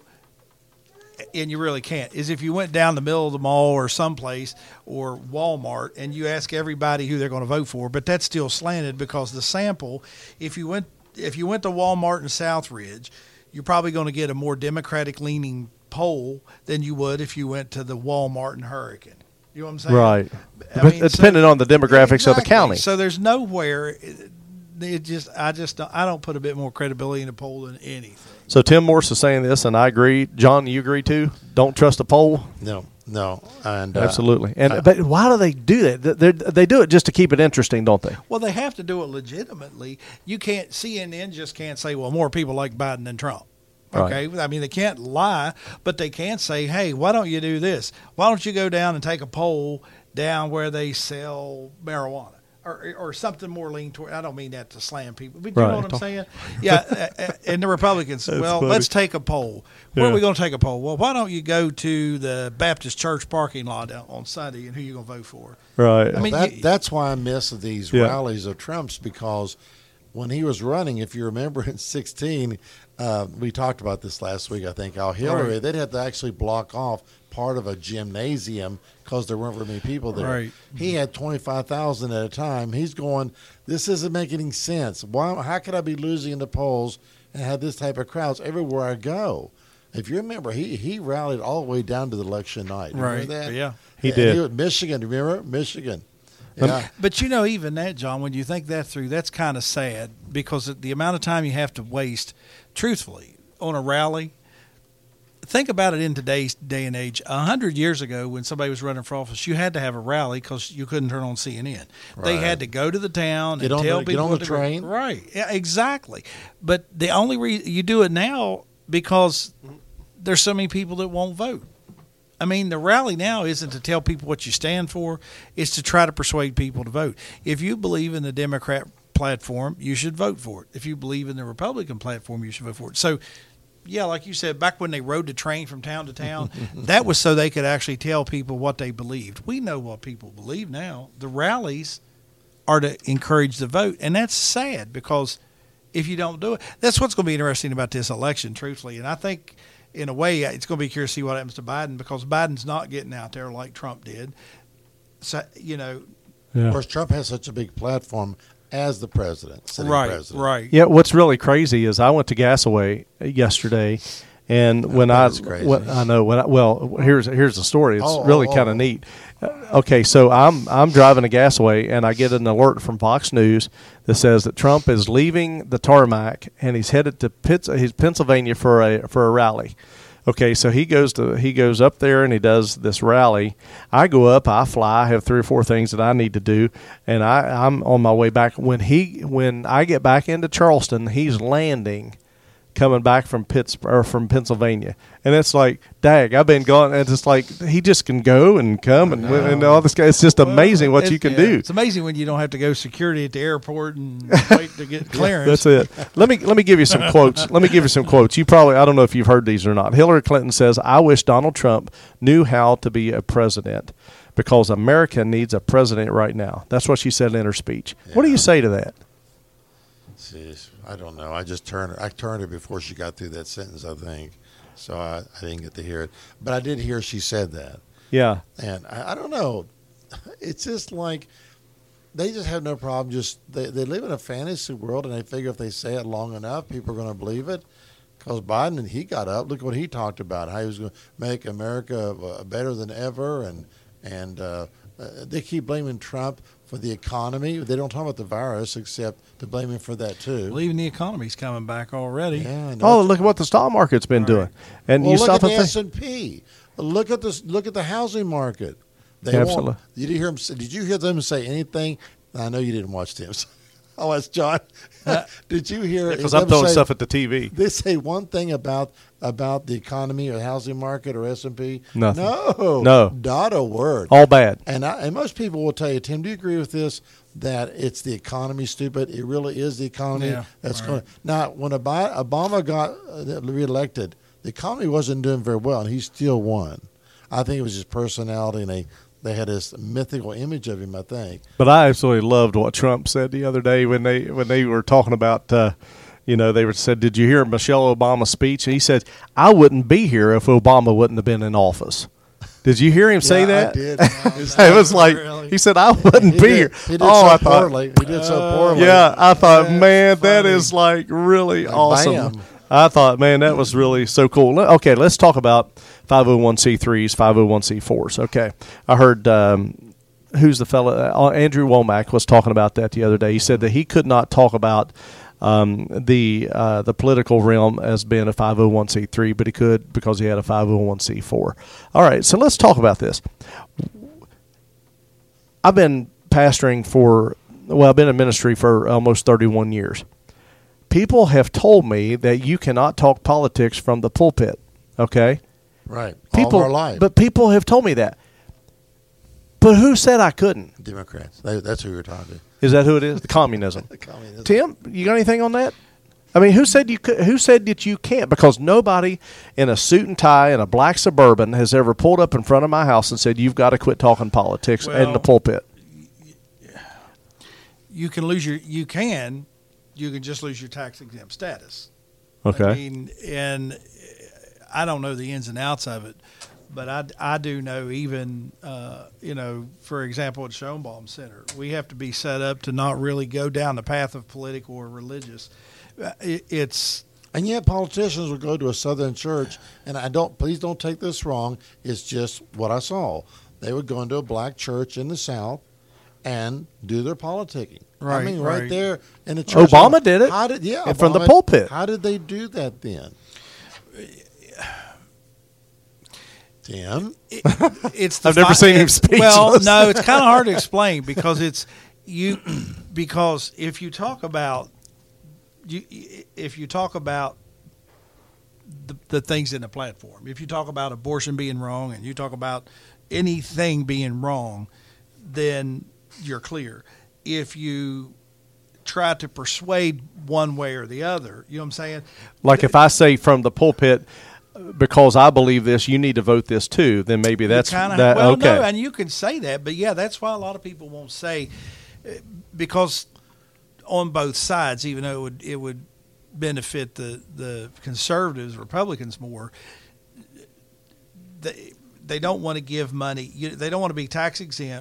and you really can't, is if you went down the middle of the mall or someplace or Walmart and you ask everybody who they're going to vote for. But that's still slanted because the sample, if you went if you went to Walmart in Southridge, you're probably going to get a more Democratic leaning poll than you would if you went to the Walmart in Hurricane. You know what I'm saying? Right. I But mean, it's so- depending on the demographics of the Exactly. county. So there's nowhere. It, it just I just don't, I don't put a bit more credibility in a poll than anything. So Tim Morse is saying this, and I agree. John, you agree too? Don't trust a poll? No, no. And uh, Absolutely. And I- but why do they do that? They they do it just to keep it interesting, don't they? Well, they have to do it legitimately. You can't C N N just can't say, well, more people like Biden than Trump. Okay, I mean they can't lie, but they can say, hey, why don't you do this? Why don't you go down and take a poll down where they sell marijuana? Or, or something more lean toward. I don't mean that to slam people, but you Right. know what I'm saying? Yeah. uh, uh, and the Republicans, well, funny. let's take a poll. Where Yeah. are we going to take a poll? Well, why don't you go to the Baptist church parking lot out on Sunday and who you going to vote for? Right. I mean, that, you- that's why I miss these Yeah. rallies of Trump's because when he was running, if you remember in sixteen, uh, we talked about this last week, I think, how Hillary, Right. they'd have to actually block off part of a gymnasium because there weren't very many people there. Right. He had twenty-five thousand at a time. He's going, this isn't making any sense. Why? How could I be losing in the polls and have this type of crowds everywhere I go? If you remember, he, he rallied all the way down to the election night. Remember Right. that? Yeah. He And did. was Michigan, remember? Michigan. Yeah. But you know, even that, John, when you think that through, that's kind of sad because the amount of time you have to waste, truthfully, on a rally. Think about it in today's day and age. A hundred years ago, when somebody was running for office, you had to have a rally because you couldn't turn on C N N. They Right. had to go to the town Get and on tell the- get people on what the they were- train. Right? Yeah, exactly. But the only reason you do it now because there's so many people that won't vote. I mean, the rally now isn't to tell people what you stand for; it's to try to persuade people to vote. If you believe in the Democrat platform, you should vote for it. If you believe in the Republican platform, you should vote for it. So, yeah, like you said, back when they rode the train from town to town, that was so they could actually tell people what they believed. We know what people believe now. The rallies are to encourage the vote, and that's sad because if you don't do it, that's what's going to be interesting about this election, truthfully. And I think, in a way, it's going to be curious to see what happens to Biden because Biden's not getting out there like Trump did. So, you know, Yeah. Of course, Trump has such a big platform as the president, sitting Right, president. right. Yeah, what's really crazy is I went to Gasaway yesterday, and when I, that's crazy. when, I know when I, well, here's here's the story. It's Oh, really oh, kind oh. of neat. Uh, okay, so I'm I'm driving to Gasaway, and I get an alert from Fox News that says that Trump is leaving the tarmac and he's headed to Pitts, he's Pennsylvania for a for a rally. Okay, so he goes to he goes up there and he does this rally. I go up, I fly, I have three or four things that I need to do, and I, I'm on my way back. When he when I get back into Charleston, he's landing, coming back from Pitts or from Pennsylvania, and it's like, dag, I've been gone, and it's like he just can go and come and, and all this. It's just amazing what It's- you can yeah, do. It's amazing when you don't have to go security at the airport and wait to get clearance. That's it. Let me let me give you some quotes. Let me give you some quotes. You probably I don't know if you've heard these or not. Hillary Clinton says, "I wish Donald Trump knew how to be a president because America needs a president right now." That's what she said in her speech. What do you say to that? Jeez, I don't know. I just turned her. I turned her before she got through that sentence, I think. So I, I didn't get to hear it. But I did hear she said that. Yeah. And I, I don't know. It's just like they just have no problem. Just they, they live in a fantasy world, and they figure if they say it long enough, people are going to believe it. Because Biden, he got up. Look what he talked about, how he was going to make America uh, better than ever. And, and uh, uh, they keep blaming Trump for the economy. They don't talk about the virus, except to blame him for that, too. Well, even the economy's coming back already. Yeah, I know. Oh, look at what the stock market's been doing. And Well, you look stop at the and think. S and P. Look at this. Look at the housing market. They Absolutely. won't- Did you hear them? say- Did you hear them say anything? I know you didn't watch them. Oh, that's John. Did you hear? Because them I'm throwing say- stuff at the T V. They say one thing about about the economy or housing market or S and P. Nothing. No. No. Not a word. All bad. And I, and most people will tell you, Tim, do you agree with this? That it's the economy, stupid. It really is the economy Yeah, that's right. going. Now, when Ob- Obama got uh, reelected, the economy wasn't doing very well, and he still won. I think it was his personality, and they they had this mythical image of him. I think. But I absolutely loved what Trump said the other day when they when they were talking about, uh, you know, they were said, "Did you hear Michelle Obama's speech?" And he said, "I wouldn't be here if Obama wouldn't have been in office." Did you hear him say Yeah, that? I did. It was like Really? he said, "I wouldn't He be did, here." he did oh, so I thought, poorly. He did so poorly. yeah, I thought, That's man, that funny. is like really Like, awesome. bam. I thought, man, that was really so cool. Le- Okay, let's talk about five oh one c threes, five oh one c fours. Okay, I heard. Um, Who's the fella? Uh, Andrew Womack was talking about that the other day. He said that he could not talk about um, the uh, the political realm as being a five oh one c three, but he could because he had a five oh one c four. All right, so let's talk about this. I've been pastoring for, well, I've been in ministry for almost thirty-one years. People have told me that you cannot talk politics from the pulpit, okay? Right. People, All our life. But people have told me that. But who said I couldn't? Democrats. They, that's who you're talking to. Is that who it is? The communism. The communists. Tim, you got anything on that? I mean, who said you could, who said that you can't? Because nobody in a suit and tie in a black Suburban has ever pulled up in front of my house and said you've got to quit talking politics in Well, the pulpit. You can lose your. You can. You can just lose your tax exempt status. Okay. I mean, and I don't know the ins and outs of it, but I, I do know even, uh, you know, for example, at Schoenbaum Center, we have to be set up to not really go down the path of political or religious. Uh, It, it's And yet politicians will go to a Southern church, and I don't, please don't take this wrong, it's just what I saw. They would go into a black church in the South and do their politicking. I Right, mean, right, right. there in the church. Obama did it. How did, yeah. And from the Obama- pulpit. How did they do that then? Tim? it's the I've never fi- seen him it's- speechless. Well, no, it's kind of hard to explain because it's you because if you talk about you if you talk about the, the things in the platform, if you talk about abortion being wrong and you talk about anything being wrong, then you're clear. If you try to persuade one way or the other, you know what I'm saying? Like if I say from the pulpit, because I believe this, you need to vote this too, then maybe that's kinda, that. well, okay. no, and you can say that, but yeah, that's why a lot of people won't say uh, because on both sides, even though it would it would benefit the the conservatives, Republicans more. They they don't want to give money. You, they don't want to be tax exempt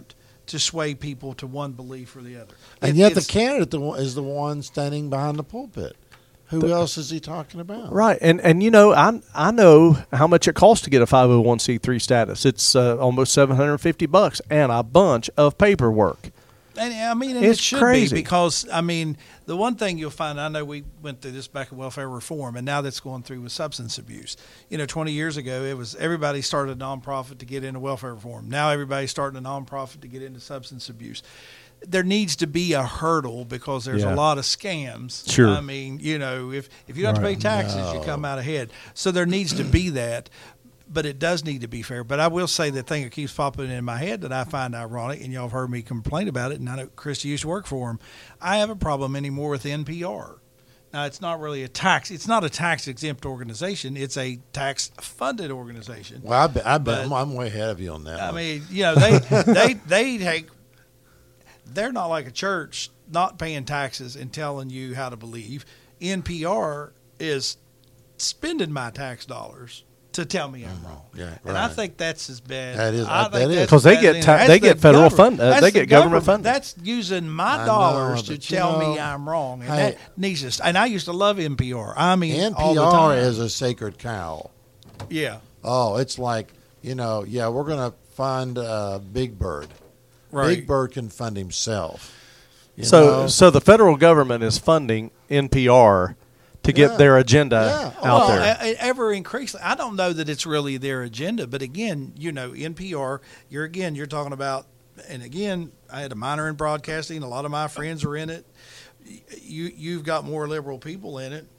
to sway people to one belief or the other. And It- yet the it's- candidate the one- is the one standing behind the pulpit. Who else is he talking about? Right, and and you know, I I know how much it costs to get a five oh one c three status. It's uh, almost seven hundred fifty bucks and a bunch of paperwork. And I mean, and It's it should crazy. be because I mean, the one thing you'll find. I know we went through this back at welfare reform, and now that's going through with substance abuse. You know, twenty years ago, it was everybody started a nonprofit to get into welfare reform. Now everybody's starting a nonprofit to get into substance abuse. There needs to be a hurdle because there's Yeah. a lot of scams. Sure. I mean, you know, if if you don't have to pay taxes, you No. come out ahead. So there needs to be that. But it does need to be fair. But I will say the thing that keeps popping in my head that I find ironic, and y'all have heard me complain about it, and I know Christy used to work for him. I have a problem anymore with N P R. Now, it's not really a tax. It's not a tax-exempt organization. It's a tax-funded organization. Well, I bet, I bet But- I'm, I'm way ahead of you on that. I one. mean, you know, they they they take. They're not like a church, not paying taxes and telling you how to believe. N P R is spending my tax dollars to tell me I'm wrong. Yeah, And I right. think that's as bad. That is- I that think is. that's 'Cause they bad get as ta- anything. they That's get the federal government. fund- uh, That's they the get government funding. That's using my I know, dollars to but you tell me know, I'm wrong. And hey, that needs to. st- And I used to love N P R. I mean, N all P the R time. is a sacred cow. Yeah. Oh, it's like, you know, yeah, we're going to fund uh, Big Bird. Right. Big Bird can fund himself. You So know? so the federal government is funding N P R to get Yeah. their agenda Yeah. out well, there. e- e- ever increasingly. I don't know that it's really their agenda, but again, you know, N P R. You're again, you're talking about, and again, I had a minor in broadcasting. A lot of my friends are in it. Y- You you've got more liberal people in it,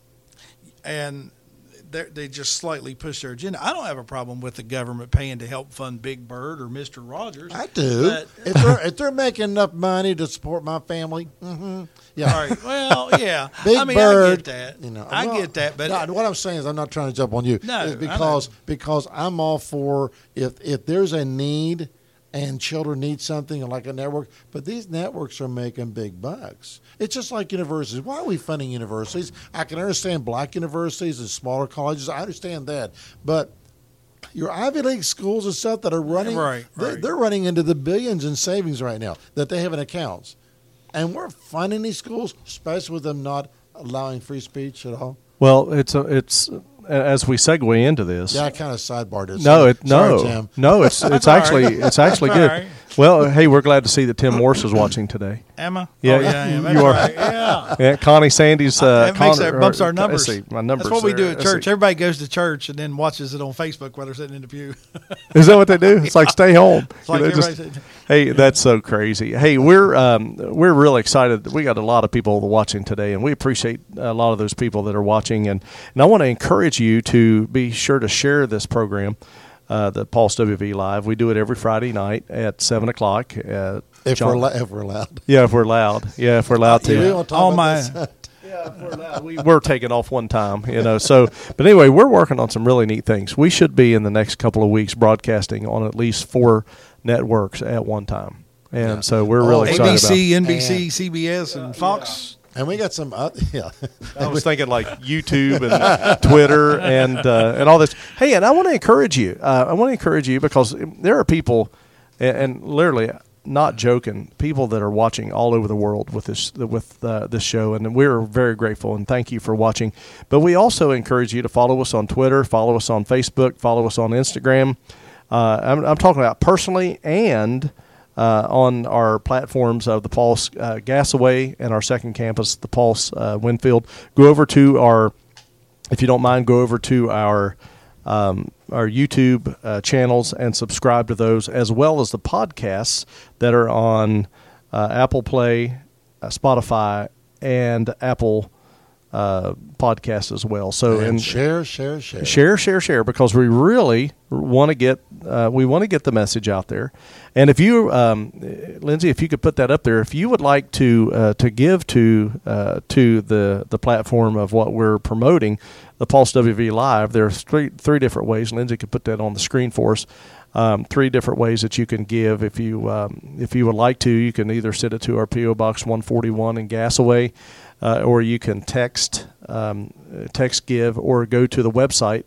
and they they just slightly push their agenda. I don't have a problem with the government paying to help fund Big Bird or Mister Rogers. I do. But, if they're if they're making enough money to support my family, mm-hmm, yeah. all right. Well, yeah. Big I mean, Bird, I get that. You know, I well, get that, but no, what I'm saying is, I'm not trying to jump on you. No, It's I because know. because I'm all for if if there's a need and children need something like a network, but these networks are making big bucks. It's just like universities. Why are we funding universities? I can understand black universities and smaller colleges. I understand that, but your Ivy League schools and stuff that are running, Right, they're, right. they're running into the billions in savings right now that they have in accounts. And we're funding these schools, especially with them not allowing free speech at all. Well, it's a, it's as we segue into this. Yeah, I kind of sidebarred it. No, Sorry- it no, sorry, Tim. no. It's it's all right. actually it's actually All good. right. Well, hey, we're glad to see that Tim Morse is watching today. Emma. Yeah, oh, yeah, I am. you That's are. right. Yeah. Yeah, Connie Sandy's. Uh, That makes Con- our, bumps or- our numbers. Let's see, my numbers. That's what we there. do at Let's church. see. Everybody goes to church and then watches it on Facebook while they're sitting in the pew. Is that what they do? It's like stay home. It's like You know, just- everybody said- hey, that's so crazy. Hey, we're um, we're really excited. We got a lot of people watching today, and we appreciate a lot of those people that are watching. And, and I want to encourage you to be sure to share this program, uh, the Pulse W V Live. We do it every Friday night at seven o'clock. Uh, If John- we're, la- if we're allowed. yeah, if we're loud. Yeah, if we're allowed to. You really want to talk All about my- this? Yeah, if we're allowed. We were taking off one time, you know. So, but anyway, we're working on some really neat things. We should be in the next couple of weeks broadcasting on at least four networks at one time, and Yeah. so we're Oh, really A excited B C, about. N B C, And- C B S, and Fox. And we got some, uh, yeah. I was thinking like YouTube and Twitter and uh, and all this. Hey, and I want to encourage you. Uh, I want to encourage you because there are people, and, and literally not joking, people that are watching all over the world with this with uh, this show, and we're very grateful and thank you for watching. But we also encourage you to follow us on Twitter, follow us on Facebook, follow us on Instagram. Uh, I'm, I'm talking about personally and. Uh, on our platforms of the Pulse uh, Gasaway and our second campus, the Pulse uh, Winfield. Go over to our, if you don't mind, go over to our um, our YouTube uh, channels and subscribe to those, as well as the podcasts that are on uh, Apple Play, uh, Spotify, and Apple uh, Podcasts as well. So And share, share, share. share, share, share, because we really want to get uh, we want to get the message out there. And if you, um, Lindsay, if you could put that up there, if you would like to uh, to give to uh, to the the platform of what we're promoting, the Pulse W V Live, there's three three different ways. Lindsay could put that on the screen for us. Um, three different ways that you can give. If you um, if you would like to, you can either send it to our P O Box one forty-one in Gasaway, uh, or you can text um, text give, or go to the website,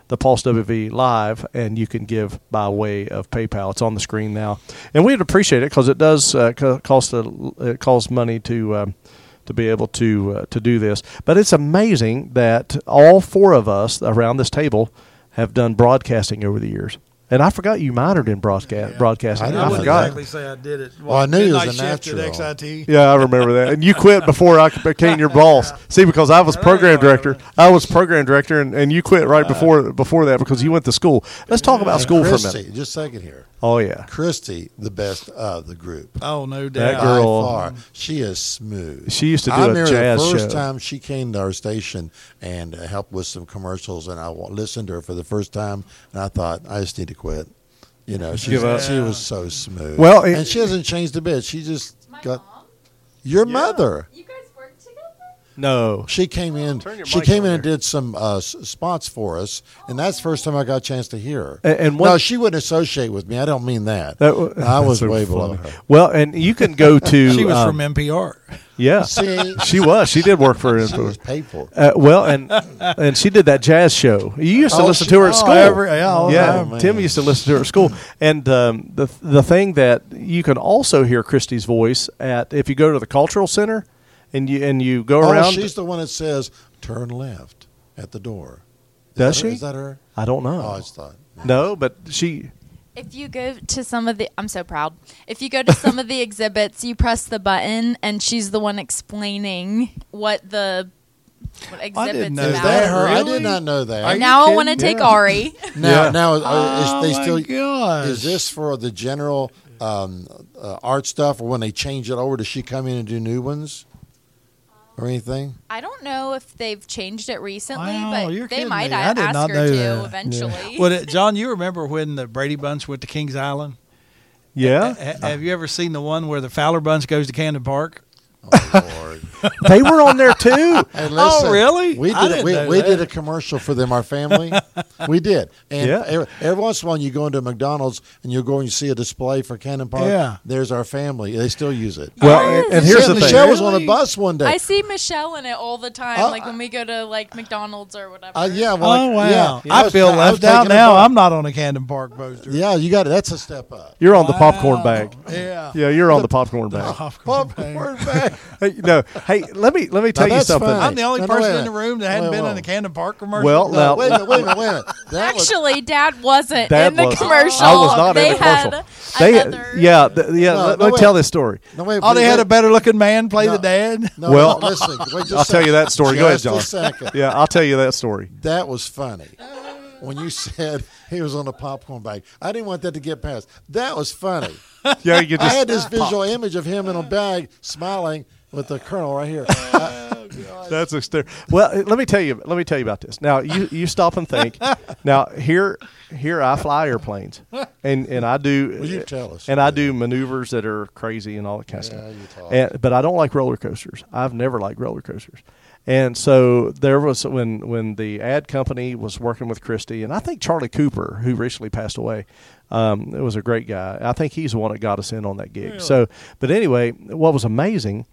the Pulse W V Live, and you can give by way of PayPal. It's on the screen now, and we'd appreciate it because it does uh, co- cost a, it costs money to um, to be able to uh, to do this. But it's amazing that all four of us around this table have done broadcasting over the years. And I forgot you minored in broadcast, Yeah. broadcasting. I I, didn't I wouldn't forgot. exactly say I did it. Well, I knew he was midnight a shift at natural. X I T. Yeah, I remember that. And you quit before I became your boss. See, because I was I know program you are, director. man. I was program director, and, and you quit right before before that because you went to school. Let's talk about school for a Christy, minute. just a second here. Oh, yeah. Christy, the best of the group. Oh, no That doubt. girl- By far. She is smooth. She used to do I a remember jazz the first show. time she came to our station and uh, helped with some commercials, and I wa- listened to her for the first time, and I thought, I just need to quit. You know, she, Give up. she was so smooth. Well, it- and she hasn't changed a bit. She just got your mother. You guys work together? No. She came in. Turn your She mic came on in and there. did some uh, s- spots for us, and that's the first time I got a chance to hear her. And- and one- no, she wouldn't associate with me. I don't mean that. That w- I was that's so way below funny. her. Well, and you can go to. She was um, from N P R. Yeah. See, She was. She did work for she Info. was paid for. Uh, well, and and she did that jazz show. You used to Oh, listen she- to her at oh, school. every- yeah, all the yeah. time. Tim used to listen to her at school. And um, the the thing that you can also hear Christy's voice at if you go to the cultural center, and you and you go Oh, around. she's the one that says turn left at the door. Is Does that her? she? Is that her? I don't know. Oh, I just thought. No, but she. If you go to some of the, I'm so proud. If you go to some of the exhibits, you press the button, and she's the one explaining what the what exhibit's didn't know Is about. that her? I Really? did not know that. Are you Now I want to kidding? take Ari. Now, Yeah. now, uh, Oh, is they my still? gosh. Is this for the general um, uh, art stuff, or when they change it over, does she come in and do new ones, or anything? I don't know if they've changed it recently, Wow, you're but they kidding might me. I did ask not her know to that. eventually. Well, it- John, you remember when the Brady Bunch went to Kings Island? Yeah, Ha- have you ever seen the one where the Fowler Bunch goes to Camden Park? Oh Lord! they were on there too. Hey, listen, Oh, really? We I did. didn't We, know we that. did a commercial for them. Our family, we did. And Yeah. every, every once in a while, you go into McDonald's and you'll go and you see a display for Cannon Park. Yeah. There's our family. They still use it. Well, and, and here's the thing. Michelle was on a Really? bus one day. I see Michelle in it all the time, Oh, like when we go to like McDonald's or whatever. Uh, yeah. Well, Oh, like, wow. Yeah. I, was- feel I was left out taking a now. bus- I'm not on a Camden Park poster. Yeah, you got it. That's a step up. You're on the popcorn Wow. bag. Yeah. Yeah, you're on the popcorn bag. Popcorn bag. Popcorn bag. Hey, no, hey, let me let me tell you that's something. fine. I'm the only No, no, person wait a in the minute. room that hadn't Wait, been wait. in the Camden Park commercial. Well, No, now wait a minute. Wait a minute. Wait a minute. That was, Actually, Dad wasn't Dad in the was- commercial. I was not they in the commercial. Had They, another, yeah, th- yeah. No, let no, let me wait. tell this story. no, wait, Oh, they wait, had a wait. better looking man play No. the dad. No, Well, no, listen. Wait just I'll a tell you that story. Go ahead, Just John. a second. Yeah, I'll tell you that story. That was funny. When you said he was on a popcorn bag, I didn't want that to get past. That was funny. Yeah, you I just had this visual image of him in a bag smiling with the colonel right here. I- That's a stare. Well, uh, let me tell you. Let me tell you about this. Now, you, you stop and think. Now, here here I fly airplanes, and and I do. Well, you tell us. And I do maneuvers that are crazy and all that kind of Yeah, stuff. you talk. And, but I don't like roller coasters. I've never liked roller coasters. And so there was when when the ad company was working with Christy, and I think Charlie Cooper, who recently passed away, um, it was a great guy. I think he's the one that got us in on that gig. So, but anyway, what was amazing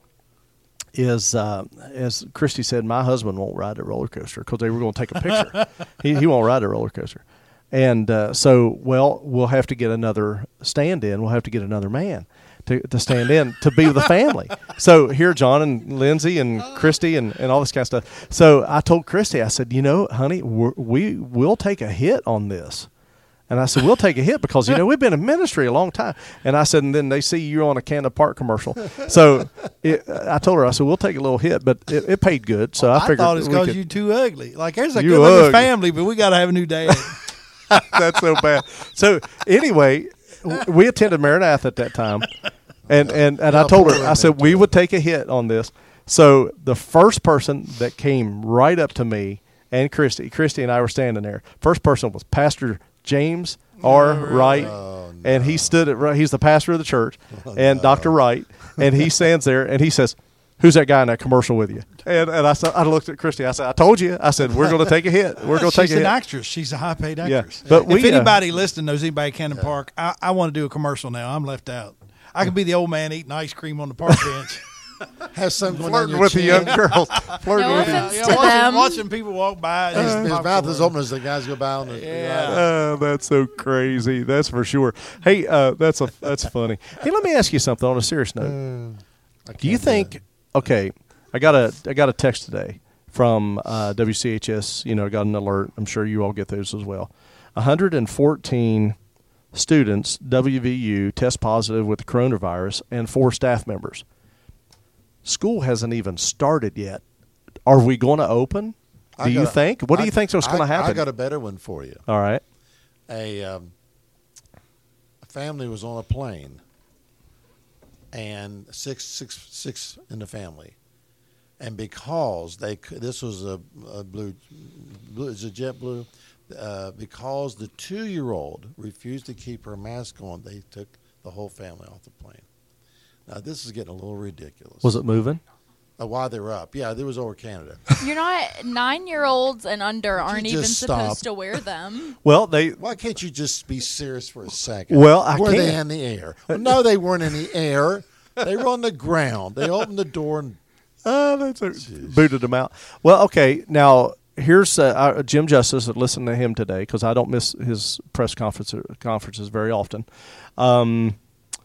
is, uh, as Christy said, my husband won't ride a roller coaster because they were going to take a picture. he, he won't ride a roller coaster. And uh, so, well, we'll have to get another stand-in. We'll have to get another man to, to stand in to be with the family. So here, John and Lindsay and Christy and, and all this kind of stuff. So I told Christy, I said, you know, honey, we're, we will take a hit on this. And I said, we'll take a hit because, you know, we've been in ministry a long time. And I said, and then they see you on a Canada Park commercial. So it, I told her, I said, we'll take a little hit, but it, it paid good. So I I figured thought it's we because could- you too ugly. Like, there's a You good looking ugly. family, but we got to have a new dad. That's so bad. So anyway, w- we attended Maranatha at that time, and and, and I Yeah, told her, poor I said we would take a hit on this. So the first person that came right up to me and Christy, Christy and I were standing there. First person was Pastor James R. Wright, and he stood at right. He's the pastor of the church, and Doctor Wright, and he stands there and he says, "Who's that guy in that commercial with you?" And and I said, I looked at Christy. I said, "I told you." I said, "We're going to take a hit. We're going to take She's a an hit." actress. She's a high paid Yeah, actress. but if we, uh, anybody listening knows anybody at Cannon Park, I, I want to do a commercial now. I'm left out. I could be the old man eating ice cream on the park bench. Have some going down Flirting your with the chin. young girls. Flirting No with offense the Yeah, to watching, them. watching people walk by. and His, just his pop mouth the is word. open as the guys go by. On the, Yeah. Oh, that's so crazy. That's for sure. Hey, uh, that's a that's funny. Hey, let me ask you something on a serious note. I Do you can't think? it. Okay, I got a I got a text today from uh, W C H S. You know, I got an alert. I'm sure you all get those as well. one hundred fourteen students, W V U, test positive with the coronavirus, and four staff members. School hasn't even started yet. Are we going to open? Do I you got a- think? What do I- you think's going to I- happen? I got a better one for you. All right. A, um, a family was on a plane, and six, six, six in the family, and because they c- this was a, a blue, blue, it's a jet blue, uh, because the two-year-old refused to keep her mask on, they took the whole family off the plane. Now this is getting a little ridiculous. Was it moving? Uh, while they were up? Yeah, it was over Canada. You're not nine-year-olds and under Would you aren't even just supposed stop? to wear them. Well, they Why can't you just be serious for a second? Well, I were they can't. in the air? Well, no, they weren't in the air. They were on the ground. They opened the door and Oh, that's a, booted him out. Well, okay. Now here's uh, uh, Jim Justice. Listen to him today because I don't miss his press conference conferences very often. Um,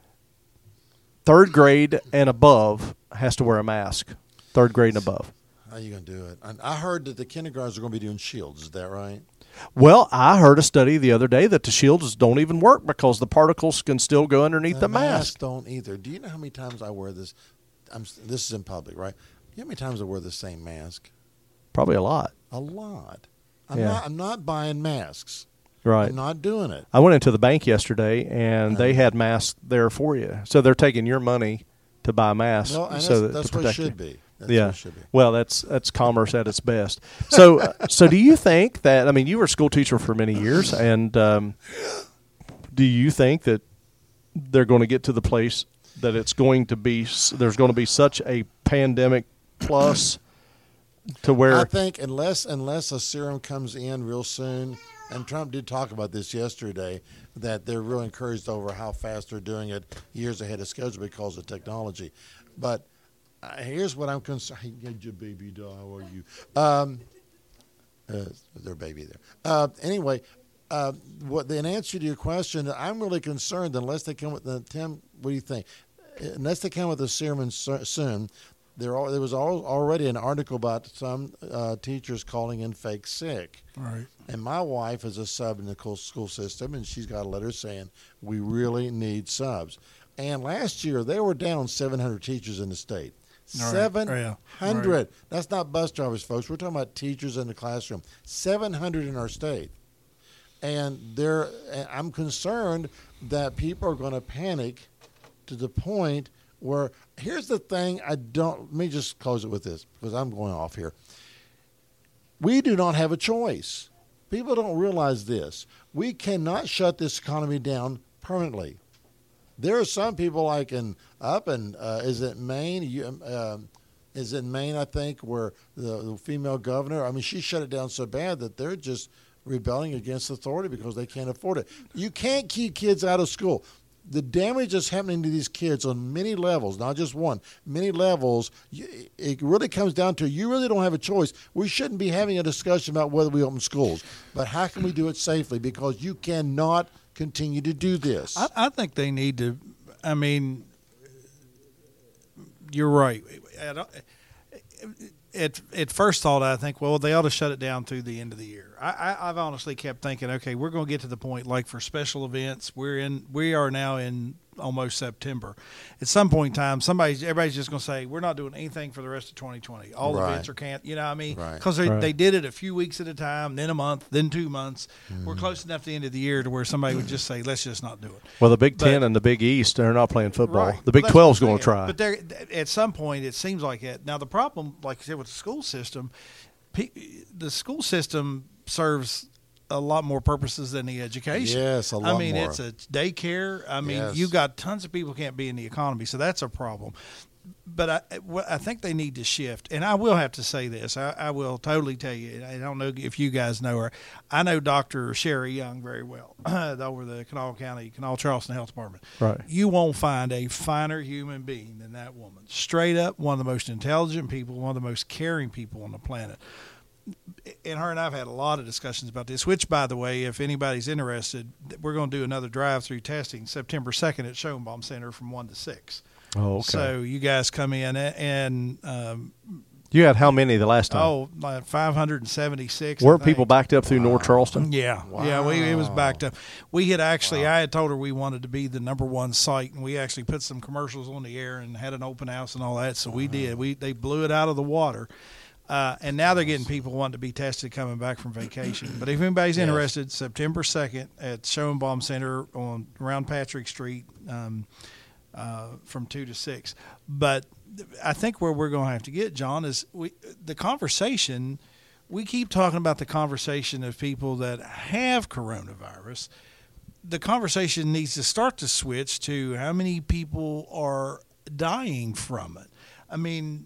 third grade and above has to wear a mask. Third grade and above. how are you going to do it? And I heard that the kindergartens are going to be doing shields. Is that right? Well, I heard a study the other day that the shields don't even work because the particles can still go underneath the, masks mask. don't either. Do you know how many times I wear this? I'm, this is in public, right? You know how many times I wear the same mask? Probably a lot. A lot. I'm Yeah. not. I'm not buying masks. Right. I'm not doing it. I went into the bank yesterday and they had masks there for you. So they're taking your money to buy masks. No, and so that's, that, that's to what it protect should you. be. That's yeah. what it should be. Well, that's that's commerce at its best. So, uh, so do you think that? I mean, you were a school teacher for many years, and um, do you think that they're going to get to the place that it's going to be? There's going to be such a pandemic plus to where I think unless unless a serum comes in real soon, and Trump did talk about this yesterday, that they're real encouraged over how fast they're doing it years ahead of schedule because of technology. But uh, here's what I'm concerned. Hey, your baby doll, how are you? Um, uh, their baby there. Uh, anyway, uh, what in answer to your question, I'm really concerned unless they come with the Tim. What do you think? Unless they come with a serum in so- soon. There, al- there was al- already an article about some uh, teachers calling in fake sick. Right. And my wife is a sub in the co- school system, and she's got a letter saying we really need subs. And last year they were down seven hundred teachers in the state. Right. seven Yeah. hundred. Right. That's not bus drivers, folks. We're talking about teachers in the classroom. seven hundred in our state. And they're, I'm concerned that people are going to panic to the point where, here's the thing, I don't, let me just close it with this because I'm going off here. We do not have a choice. People don't realize this. We cannot shut this economy down permanently. There are some people like in, up in, uh, is it Maine? You, um, is it Maine, I think, where the, the female governor, I mean, she shut it down so bad that they're just rebelling against authority because they can't afford it. You can't keep kids out of school. The damage that's happening to these kids on many levels, not just one, many levels, it really comes down to you really don't have a choice. We shouldn't be having a discussion about whether we open schools, but how can we do it safely? Because you cannot continue to do this. I, I think they need to. I mean, you're right. At, at, at first thought, I think, well, they ought to shut it down through the end of the year. I, I, I've honestly kept thinking, okay, we're going to get to the point like for special events, we're in, we are now in almost September. At some point in time, somebody's, everybody's just going to say, we're not doing anything for the rest of twenty twenty. All Right. events are can't, you know what I mean? Right. Because they, Right. they did it a few weeks at a time, then a month, then two months. Mm. We're close enough to the end of the year to where somebody would just say, let's just not do it. well, the Big But- Ten and the Big East, they're not playing football. Right. The Big Well, that's twelve's what I'm going to saying. try. But there, at some point, it seems like it. Now, the problem, like I said, with the school system, pe- the school system serves a lot more purposes than the education. Yes, a I lot mean, more. it's a daycare. I mean, Yes. you've got tons of people can't be in the economy, so that's a problem. but I, what I think they need to shift. And I will have to say this. I, I will totally tell you. I don't know if you guys know her. I know Doctor Sherry Young very well over the Kanawha County, Kanawha Charleston Health Department. Right. You won't find a finer human being than that woman. Straight up, one of the most intelligent people, one of the most caring people on the planet. And her and I've had a lot of discussions about this, which, by the way, if anybody's interested, we're going to do another drive-through testing September second at Schoenbaum Center from one to six. Oh, okay. So you guys come in and um, you had how many the last time? oh, like five hundred seventy-six. Weren't people backed up through North Charleston? Yeah, Wow. yeah, we it was backed up. We had actually, wow. I had told her we wanted to be the number one site, and we actually put some commercials on the air and had an open house and all that. So wow. we did. We they blew it out of the water. Uh, and now they're getting people wanting to be tested coming back from vacation. But if anybody's yes. interested, September second at Schoenbaum Center on around Patrick Street um, uh, from two to six. But I think where we're going to have to get, John, is we the conversation. We keep talking about the conversation of people that have coronavirus. The conversation needs to start to switch to how many people are dying from it. I mean,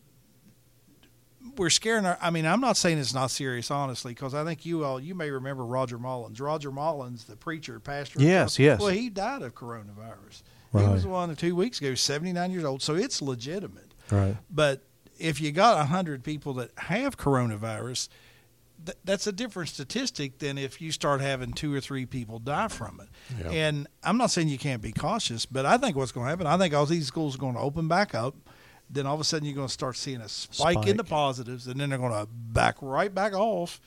we're scaring our, I mean, I'm not saying it's not serious, honestly, because I think you all, you may remember Roger Mullins. Roger Mullins, the preacher, pastor. Yes, yes. Well, he died of coronavirus. Right. He was one two weeks ago, seventy-nine years old, so it's legitimate. Right. But if you got one hundred people that have coronavirus, th- that's a different statistic than if you start having two or three people die from it. Yeah. And I'm not saying you can't be cautious, but I think what's going to happen, I think all these schools are going to open back up. Then all of a sudden you're going to start seeing a spike, Spike. in the positives, and then they're going to back right back off.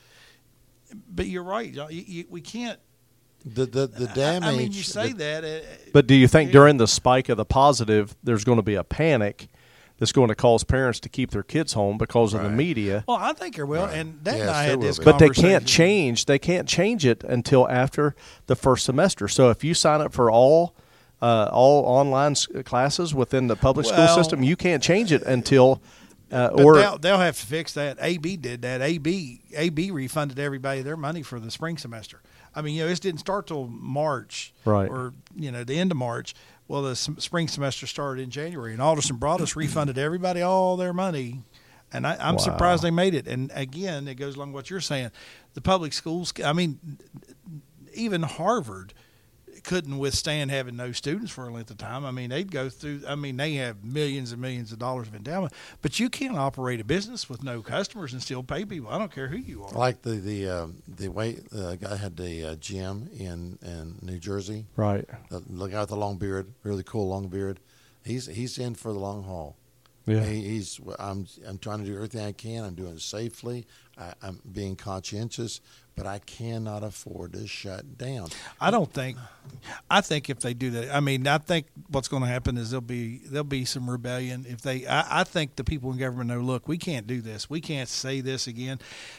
But you're right. You, you, we can't. The the, the damage. I, I mean, you say the, that. Uh, But do you think it, during the spike of the positive, there's going to be a panic that's going to cause parents to keep their kids home because of the Right. media? Well, I think there will. Right. And Dad Yes, and I there had will this be. But they conversation. can't change. They can't change it until after the first semester. So if you sign up for all uh, all online s- classes within the public Well, school system, you can't change it until uh, But or they'll, they'll have to fix that. A B did that. A B A B refunded everybody their money for the spring semester. I mean, you know, this didn't start till March, Right. or you know, the end of March. Well, the s- spring semester started in January, and Alderson Broadus refunded everybody all their money. And I, I'm Wow. surprised they made it. And again, it goes along with what you're saying. The public schools, I mean, even Harvard couldn't withstand having no students for a length of time. I mean, they'd go through, I mean, they have millions and millions of dollars of endowment, but you can't operate a business with no customers and still pay people. I don't care who you are. like the the um, the way the guy had the uh, gym in in New Jersey. right. The, the guy with the long beard, really cool long beard. He's he's in for the long haul. Yeah. He, he's I'm I'm trying to do everything I can. I'm doing it safely. I, I'm being conscientious, but I cannot afford to shut down. I don't think. I think if they do that, I mean, I think what's going to happen is there'll be there'll be some rebellion if they. I, I think the people in government know. Look, we can't do this. We can't say this again.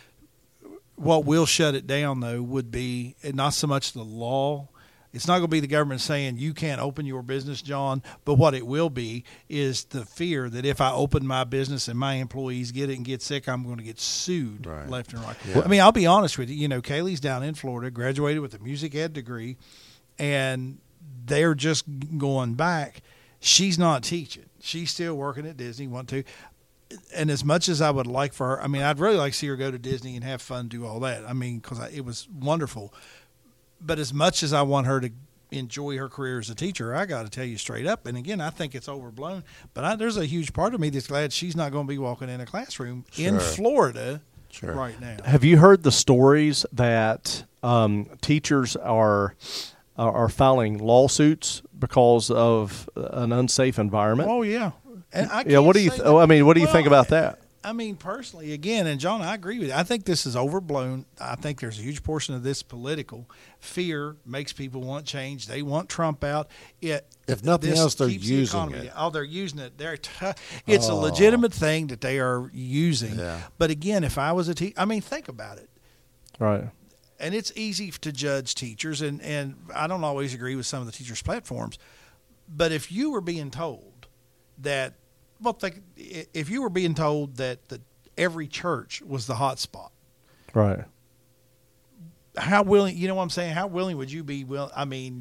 What will shut it down though would be not so much the law. It's not going to be the government saying you can't open your business, John, but what it will be is the fear that if I open my business and my employees get it and get sick, I'm going to get sued Right. left and right. Yeah. I mean, I'll be honest with you. You know, Kaylee's down in Florida, graduated with a music ed degree, and they're just going back. She's not teaching. She's still working at Disney, want to. And as much as I would like for her, I mean, I'd really like to see her go to Disney and have fun, do all that. I mean, because it was wonderful. But as much as I want her to enjoy her career as a teacher, I got to tell you straight up. And again, I think it's overblown. But I, there's a huge part of me that's glad she's not going to be walking in a classroom in Sure. Florida Sure. right now. Have you heard the stories that um, teachers are are are filing lawsuits because of an unsafe environment? Oh yeah, and I yeah. can't What do you? say Th- that- oh, I mean, what do you well, think about that? I mean, personally, again, and John, I agree with you. I think this is overblown. I think there's a huge portion of this political fear makes people want change. They want Trump out. It, If nothing this else, they're keeps the using economy- it. Oh, they're using it. They're t- it's a Oh. legitimate thing that they are using. Yeah. But again, if I was a teacher, I mean, think about it. Right. And it's easy to judge teachers, and, and I don't always agree with some of the teachers' platforms. But if you were being told that, well, think, if you were being told that the every church was the hot spot, Right. how willing, you know what I'm saying? How willing would you be? Will I mean,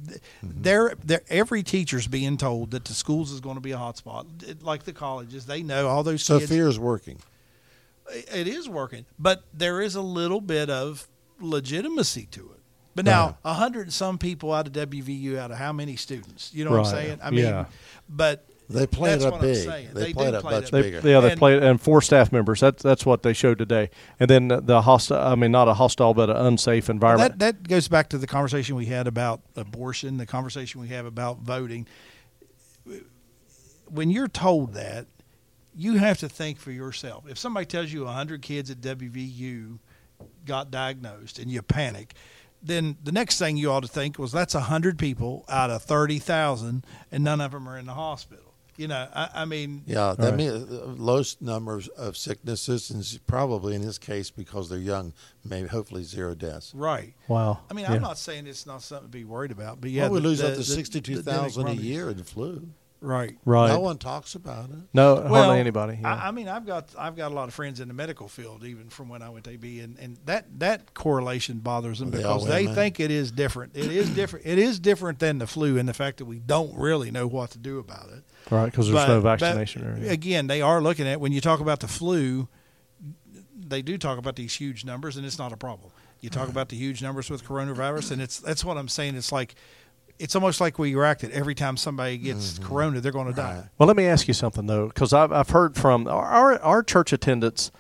Mm-hmm. they're, they're every teacher's being told that the schools is going to be a hotspot, It- like the colleges. They know all those So kids. fear is working. It is working, but there is a little bit of legitimacy to it. But now, a hundred and some people out of W V U, out of how many students? You know what I'm Right. saying? I mean, Yeah. but They play that's it up what I'm big. saying. They, They play do it up play it much up They, bigger. yeah, they And- played and four staff members. That's that's what they showed today. And then the hostile. I mean, not a hostile, but an unsafe environment. that that goes back to the conversation we had about abortion, the conversation we have about voting. When you're told that, you have to think for yourself. If somebody tells you a hundred kids at W V U got diagnosed and you panic, then the next thing you ought to think was that's a hundred people out of thirty thousand, and none of them are in the hospital. You know, I, I mean, Yeah, that Right. means lowest numbers of sicknesses, and probably in this case because they're young, maybe hopefully zero deaths. right. Wow. I mean, Yeah. I'm not saying it's not something to be worried about, but yeah, well, we the- lose the- up to the- sixty-two the thousand a endemic year in the flu. Right. Right. No one talks about it. No, Well, hardly anybody. Yeah. I, I mean, I've got I've got a lot of friends in the medical field, even from when I went to A B, and, and that that correlation bothers them Are they all because they women? think it is different. It is different. It is different than the flu in the fact that we don't really know what to do about it. right, because there's But- no but vaccination. or anything. again, they are looking at when you talk about the flu, they do talk about these huge numbers, and it's not a problem. You talk about the huge numbers with coronavirus, and it's that's what I'm saying. It's like it's almost like we react that every time somebody gets corona, they're going to die. Right. Well, let me ask you something though, because I've I've heard from our our church attendance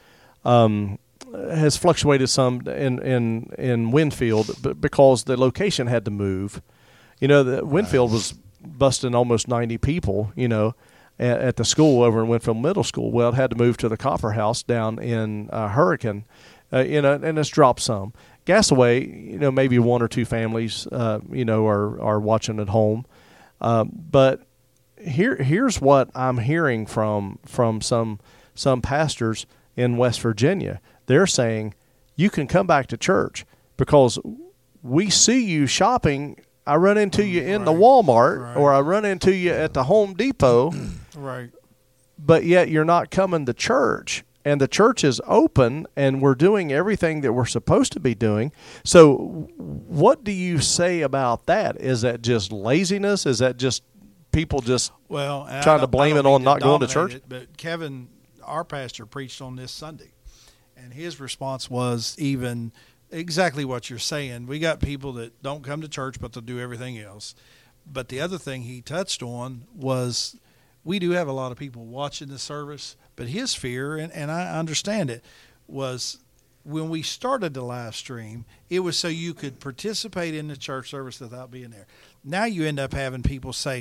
um, has fluctuated some in in in Winfield, but because the location had to move. You know, the Winfield was busting almost ninety people. You know, at, at the school over in Winfield Middle School. Well, it had to move to the Copper House down in uh, Hurricane. Uh, you know, and it's dropped some. Gasaway, you know, maybe one or two families, uh, you know, are are watching at home. Um, but here, here's what I'm hearing from from some some pastors in West Virginia. They're saying you can come back to church because we see you shopping. I run into you in the Right. Walmart Right. or I run into you at the Home Depot, Right. but yet you're not coming to church. And the church is open, and we're doing everything that we're supposed to be doing. So, what do you say about that? Is that just laziness? Is that just people just Well, and I trying to don't- I blame don't it on mean not going to dominate church? it, but Kevin, our pastor, preached on this Sunday, and his response was even exactly what you're saying. We got people that don't come to church, but they'll do everything else. But the other thing he touched on was we do have a lot of people watching the service, but his fear, and, and I understand it, was when we started the live stream, it was so you could participate in the church service without being there. Now you end up having people say,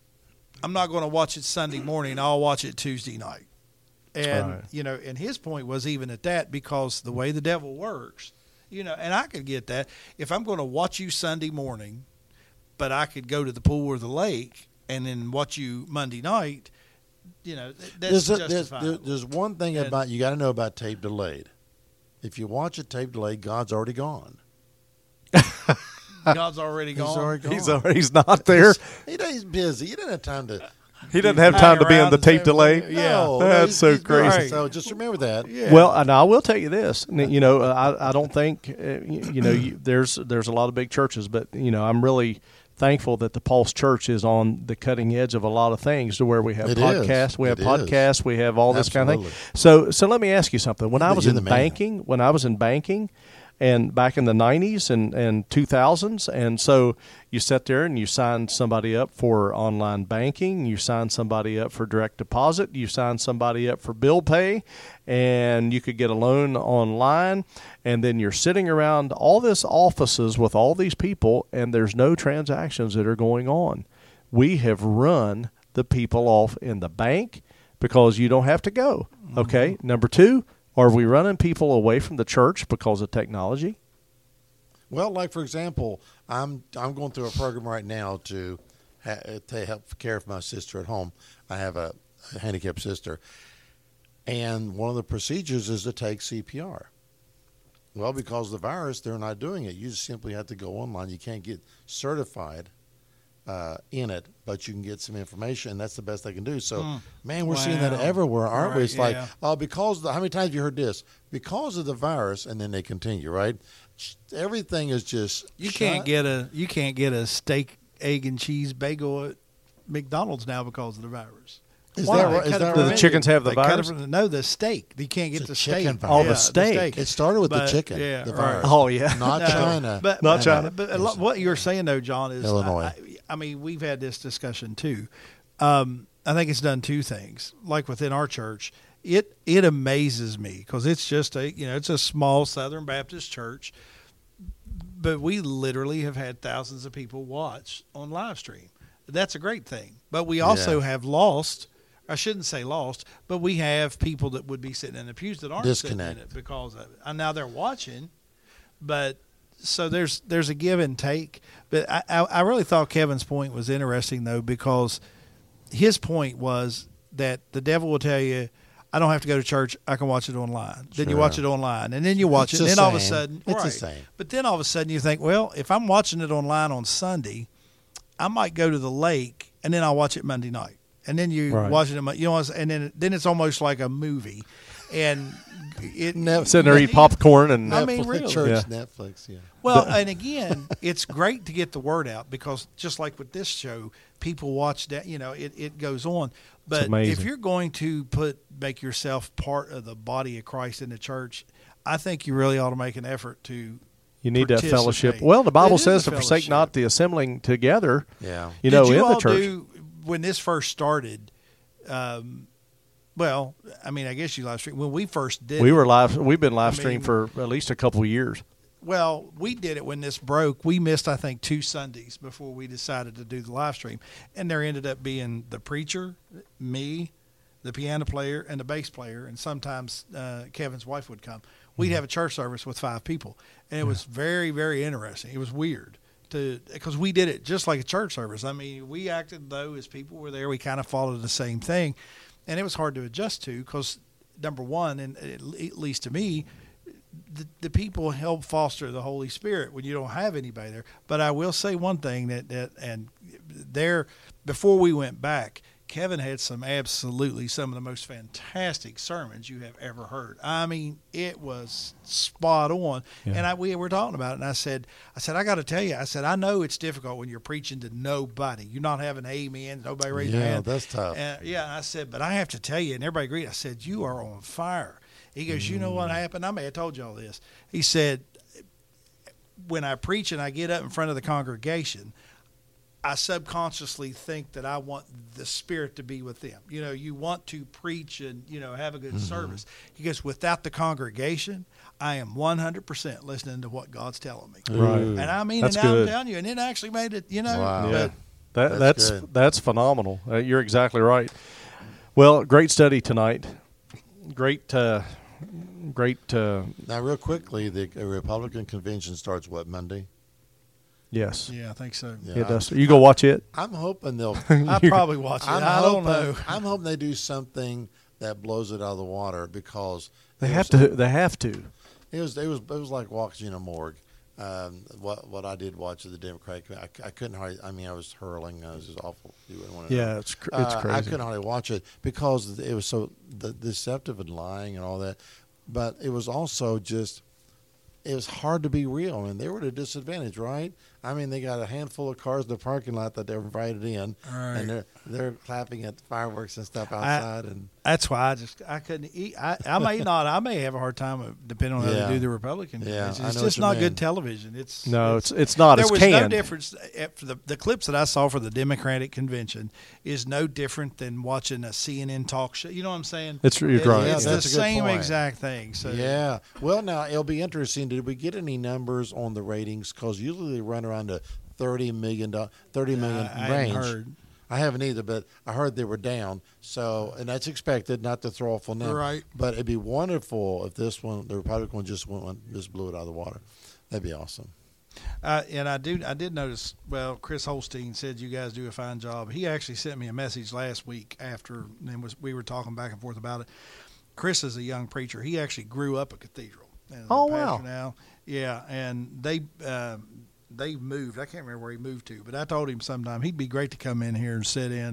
I'm not going to watch it Sunday morning, I'll watch it Tuesday night. And, Right. you know, and his point was even at that, because the way the devil works, you know, and I could get that. If I'm going to watch you Sunday morning, but I could go to the pool or the lake and then watch you Monday night, you know, th- that's There's, a, there's, justifiable. there- there's one thing And- about you got to know about tape delayed. If you watch a tape delayed, God's already gone. God's already He's gone. already gone. He's already, he's not there. He, he's busy. He doesn't have time to. He doesn't have time to be on the tape delay. Yeah. No, no, That's he's- so he's busy. crazy. So just remember that. Yeah. Well, and I will tell you this. You know, I, I don't think uh, you, you know you, there's there's a lot of big churches, but you know I'm really thankful that the Pulse Church is on the cutting edge of a lot of things, to where we have It is. podcasts, we have It is. podcasts, we have all this kind of thing. Absolutely. So, so let me ask you something. When I You're was the in man. banking, when I was in banking, and back in the nineties and, and two thousands. And so you sat there and you signed somebody up for online banking. You signed somebody up for direct deposit. You signed somebody up for bill pay, and you could get a loan online. And then you're sitting around all this offices with all these people, and there's no transactions that are going on. We have run the people off in the bank because you don't have to go. Okay. Number two, are we running people away from the church because of technology? Well, like for example, I'm I'm going through a program right now to ha- to help care for my sister at home. I have a, a handicapped sister, and one of the procedures is to take C P R. Well, because of the virus, they're not doing it. You just simply have to go online. You can't get certified uh, in it, but you can get some information, and that's the best they can do. So, Mm. man, we're seeing that Wow. everywhere, aren't we? Right, It's like, yeah. oh, because of the, how many times have you heard this? Because of the virus, and then they continue, right? Everything is just You shut. can't get a you can't get a steak egg and cheese bagel at McDonald's now because of the virus. Is Why? that They right? Is cut it that Do from the right? chickens have the They cut it virus? from the, no, the steak. You can't get It's a the chicken steak. virus. Oh, the Yeah, steak. It started with the But, chicken. yeah, the right. virus. Oh, yeah. Not No, China. But, Not but- China. But a lot, what you're saying, though, John, is Illinois. I, I mean, we've had this discussion too. Um, I think it's done two things. Like within our church, it it amazes me because it's just a you know it's a small Southern Baptist church, but we literally have had thousands of people watch on live stream. That's a great thing. But we also Yeah. have lost. I shouldn't say lost, but we have people that would be sitting in the pews that aren't sitting in Disconnect. it because of it. And now they're watching, but so there's there's a give and take. But I, I, I really thought Kevin's point was interesting though, because his point was that the devil will tell you, I don't have to go to church, I can watch it online. Then you Sure. watch it online, and then you watch It's it, and the then all of a same. sudden, It's the right. same. But then all of a sudden you think, well, if I'm watching it online on Sunday, I might go to the lake and then I'll watch it Monday night. And then you Right. watch it, you know, and then then it's almost like a movie, and it Never- Sitting there eating popcorn and I mean, Netflix, really. church, Yeah. Netflix, yeah. well, and again, it's great to get the word out because just like with this show, people watch that, you know, it, it goes on. But if amazing. you're going to put make yourself part of the body of Christ in the church, I think you really ought to make an effort to. you need that participate. fellowship. Well, the It Bible is says a to forsake fellowship. not the assembling together. Yeah. You Did know, you in all the church. do when this first started? Um, well, I mean, I guess you live stream when we first did. We it, were live. We've been live I streamed mean- for at least a couple of years. Well, we did it when this broke. We missed, I think, two Sundays before we decided to do the live stream. And there ended up being the preacher, me, the piano player, and the bass player. And sometimes uh, Kevin's wife would come. We'd Mm-hmm. have a church service with five people. And it was very, very interesting. It was weird to because we did it just like a church service. I mean, we acted, though, as people were there. We kind of followed the same thing. And it was hard to adjust to because, number one, and at least to me, the, the people help foster the Holy Spirit when you don't have anybody there. But I will say one thing that, that and there, before we went back, Kevin had some absolutely some of the most fantastic sermons you have ever heard. I mean, it was spot on. Yeah. And I, we were talking about it, and I said, I said, I got to tell you, I said, I know it's difficult when you're preaching to nobody. You're not having amen, nobody raising their Yeah, hand. that's tough. And, yeah, and I said, but I have to tell you, and everybody agreed. I said, you are on fire. He goes, you know what happened? I may have told you all this. He said, when I preach and I get up in front of the congregation, I subconsciously think that I want the Spirit to be with them. You know, you want to preach and, you know, have a good service. He goes, without the congregation, I am one hundred percent listening to what God's telling me. Right. Ooh. And I mean, That's and I'm good. telling you, and it actually made it, you know. Wow. Yeah. But That, That's that's good. that's phenomenal. Uh, you're exactly right. Well, great study tonight. Great, uh, great. Uh, Now, real quickly, the uh, Republican convention starts what, Monday? yes, yeah, I think so. Yeah, it does. You go watch it. I'm hoping they'll. I probably watch it. I'm I hoping, don't know. I'm hoping they do something that blows it out of the water because They it have was- to. They have to. It was it was it was like watching a morgue. Um, what what I did watch of the Democratic, I, I couldn't hardly. I mean, I was hurling. I was just awful. You wouldn't want to. Yeah, it's cr- it's Uh, crazy. I couldn't hardly watch it because it was so the, deceptive and lying and all that. But it was also just, it was hard to be real, and they were at a disadvantage, right? I mean, they got a handful of cars in the parking lot that they were invited in, Right. and they're they're clapping at the fireworks and stuff outside, and That's why I just I couldn't eat. I, I may not. I may have a hard time of- depending on how Yeah. they do the Republican Yeah, convention. I It's know what just you not mean. good television. It's No, it's it's not there as was canned. no difference. eh, For the the clips that I saw for the Democratic convention is no different than watching a C N N talk show. You know what I'm saying? It's you're Yeah, right. yeah, it's the that's a good same point. exact thing. So yeah. Well, now it'll be interesting. Did we get any numbers on the ratings? Because usually they run around the thirty million dollars, thirty million I, I range. haven't heard. I haven't either, but I heard they were down. So, and that's expected, not to throw off on them. Right. But it'd be wonderful if this one, the Republican one, just went, just blew it out of the water. That'd be awesome. Uh, and I do. I did notice. Well, Chris Holstein said you guys do a fine job. He actually sent me a message last week after, and was we were talking back and forth about it. Chris is a young preacher. He actually grew up a cathedral. And Oh, a pastor wow. Now, yeah, and they um, they moved. I can't remember where he moved to, but I told him sometime he'd be great to come in here and sit in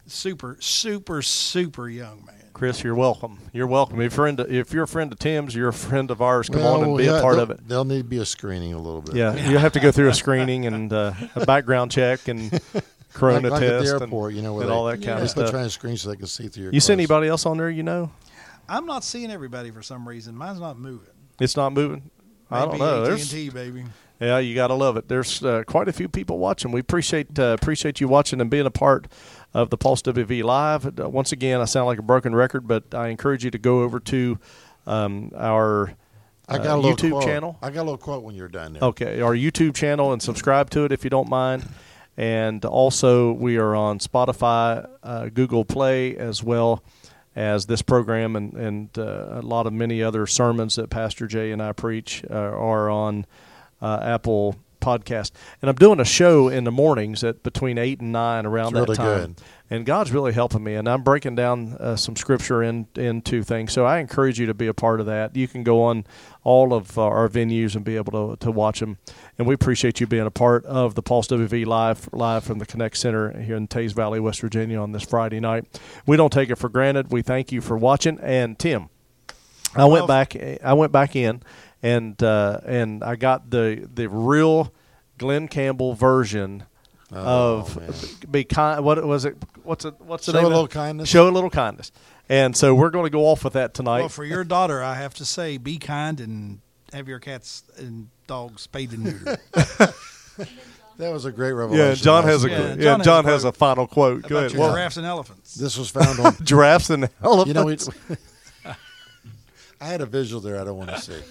super, super, super young man. Chris, you're welcome. You're welcome. If you're, friend of, if you're a friend of Tim's, you're a friend of ours. Come Well, on and be yeah, a part they'll- of it. They'll need to be a screening a little bit. Yeah, you'll have to go through a screening and uh, a background check and corona like, like test at the and, airport, you know, where and they, all that kind they of put stuff. trying to screen so they can see through your You see clothes. anybody else on there you know? I'm not seeing everybody for some reason. Mine's not moving. It's not moving. I don't Maybe know. A T and There's, T, baby. yeah, you got to love it. There's uh, quite a few people watching. We appreciate uh, appreciate you watching and being a part of the Pulse W V Live. Uh, once again, I sound like a broken record, but I encourage you to go over to um, our I got uh, a little YouTube quote. channel. I got a little quote when you're done there. Okay, our YouTube channel and subscribe to it if you don't mind. And also, we are on Spotify, uh, Google Play, as well as this program and, and uh, a lot of many other sermons that Pastor Jay and I preach uh, are on uh, Apple Podcast. And I'm doing a show in the mornings at between eight and nine around It's that really time. good. And God's really helping me, and I'm breaking down uh, some scripture in, into things. So I encourage you to be a part of that. You can go on all of uh, our venues and be able to to watch them. And we appreciate you being a part of the Pulse W V Live, live from the Connect Center here in Tays Valley, West Virginia on this Friday night. We don't take it for granted. We thank you for watching. And Tim, I went Well, back. I went back in, and uh, and I got the the real Glenn Campbell version Oh, of man. be kind. What was it? What's it? What's the Show name? a of it? little kindness. Show a little kindness. And so we're going to go off with that tonight. Well, for your daughter, I have to say, be kind and have your cats and dogs spayed and neutered. That was a great revelation. yeah, John has a Yeah, yeah, John John, has a has a final quote. Go About ahead. your Well, giraffes and elephants. This was found on. giraffes and elephants. You know, we, I had a visual there I don't want to see.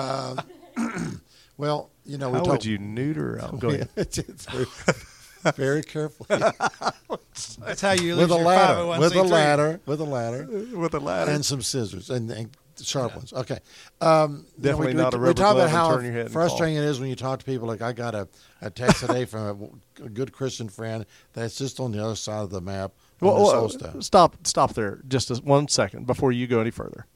Um, well, you know, we How talk, would you neuter? Oh, go ahead. very, very carefully That's how you lose with a your ladder, with a 501c3. ladder, with a ladder, With a ladder. and some scissors and, and sharp ones. Okay, um, you know, Definitely we, not we, a we rubber talk glove about and how turn your head and frustrating it is when you talk to people. Like I got a, a text today from a, a good Christian friend that's just on the other side of the map. On Well, this well, whole stuff. stop, stop there just a, one second before you go any further.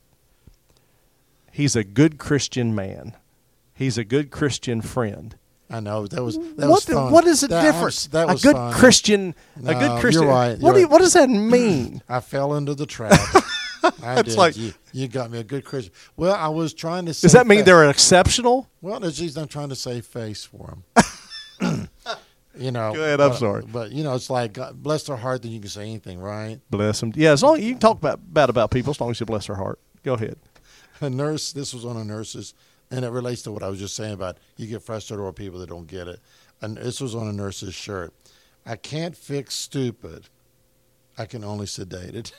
He's a good Christian man. He's a good Christian friend. I know that was that what, was the- fun. what is the That difference? was- that was a good fun. Christian, a No, good you're Christian. right, what you're do you, right. what does that mean? I fell into the trap. I It's did. like- you, you got me a good Christian. Well, I was trying to. Does that mean they're exceptional? Well, it's just I'm trying to save face for them. you know. Go ahead, I'm but, sorry. but you know, it's like God bless their heart. Then you can say anything, right? Bless them. Yeah, as long you can talk about bad about people, as long as you bless their heart. Go ahead. A nurse. This was on a nurse's, and it relates to what I was just saying about you get frustrated over people that don't get it. And this was on a nurse's shirt. I can't fix stupid. I can only sedate it.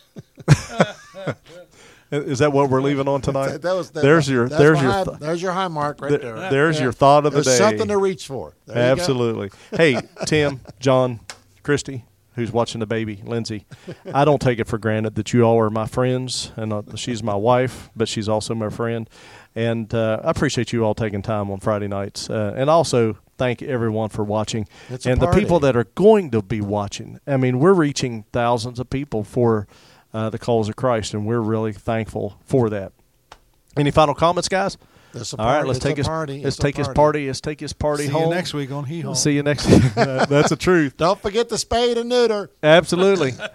Is that what we're leaving on tonight? that, that was that, there's your that's there's my your high, th- there's your high mark right th- there. there's Yeah. your thought of the There's day. something to reach for. There you go. Absolutely. Hey, Tim, John, Christy, who's watching the baby, Lindsay, I don't take it for granted that you all are my friends, and uh, she's my wife, but she's also my friend. And uh, I appreciate you all taking time on Friday nights. Uh, and also thank everyone for watching. It's a And the people party. that are going to be watching. I mean, we're reaching thousands of people for uh, the cause of Christ, and we're really thankful for that. Any final comments, guys? It's a All right, party. let's It's take a his party. let's It's a take his party. party. Let's take his party See home. you next week on Hee Haw. See you next. That's the truth. Don't forget the spade and neuter. Absolutely.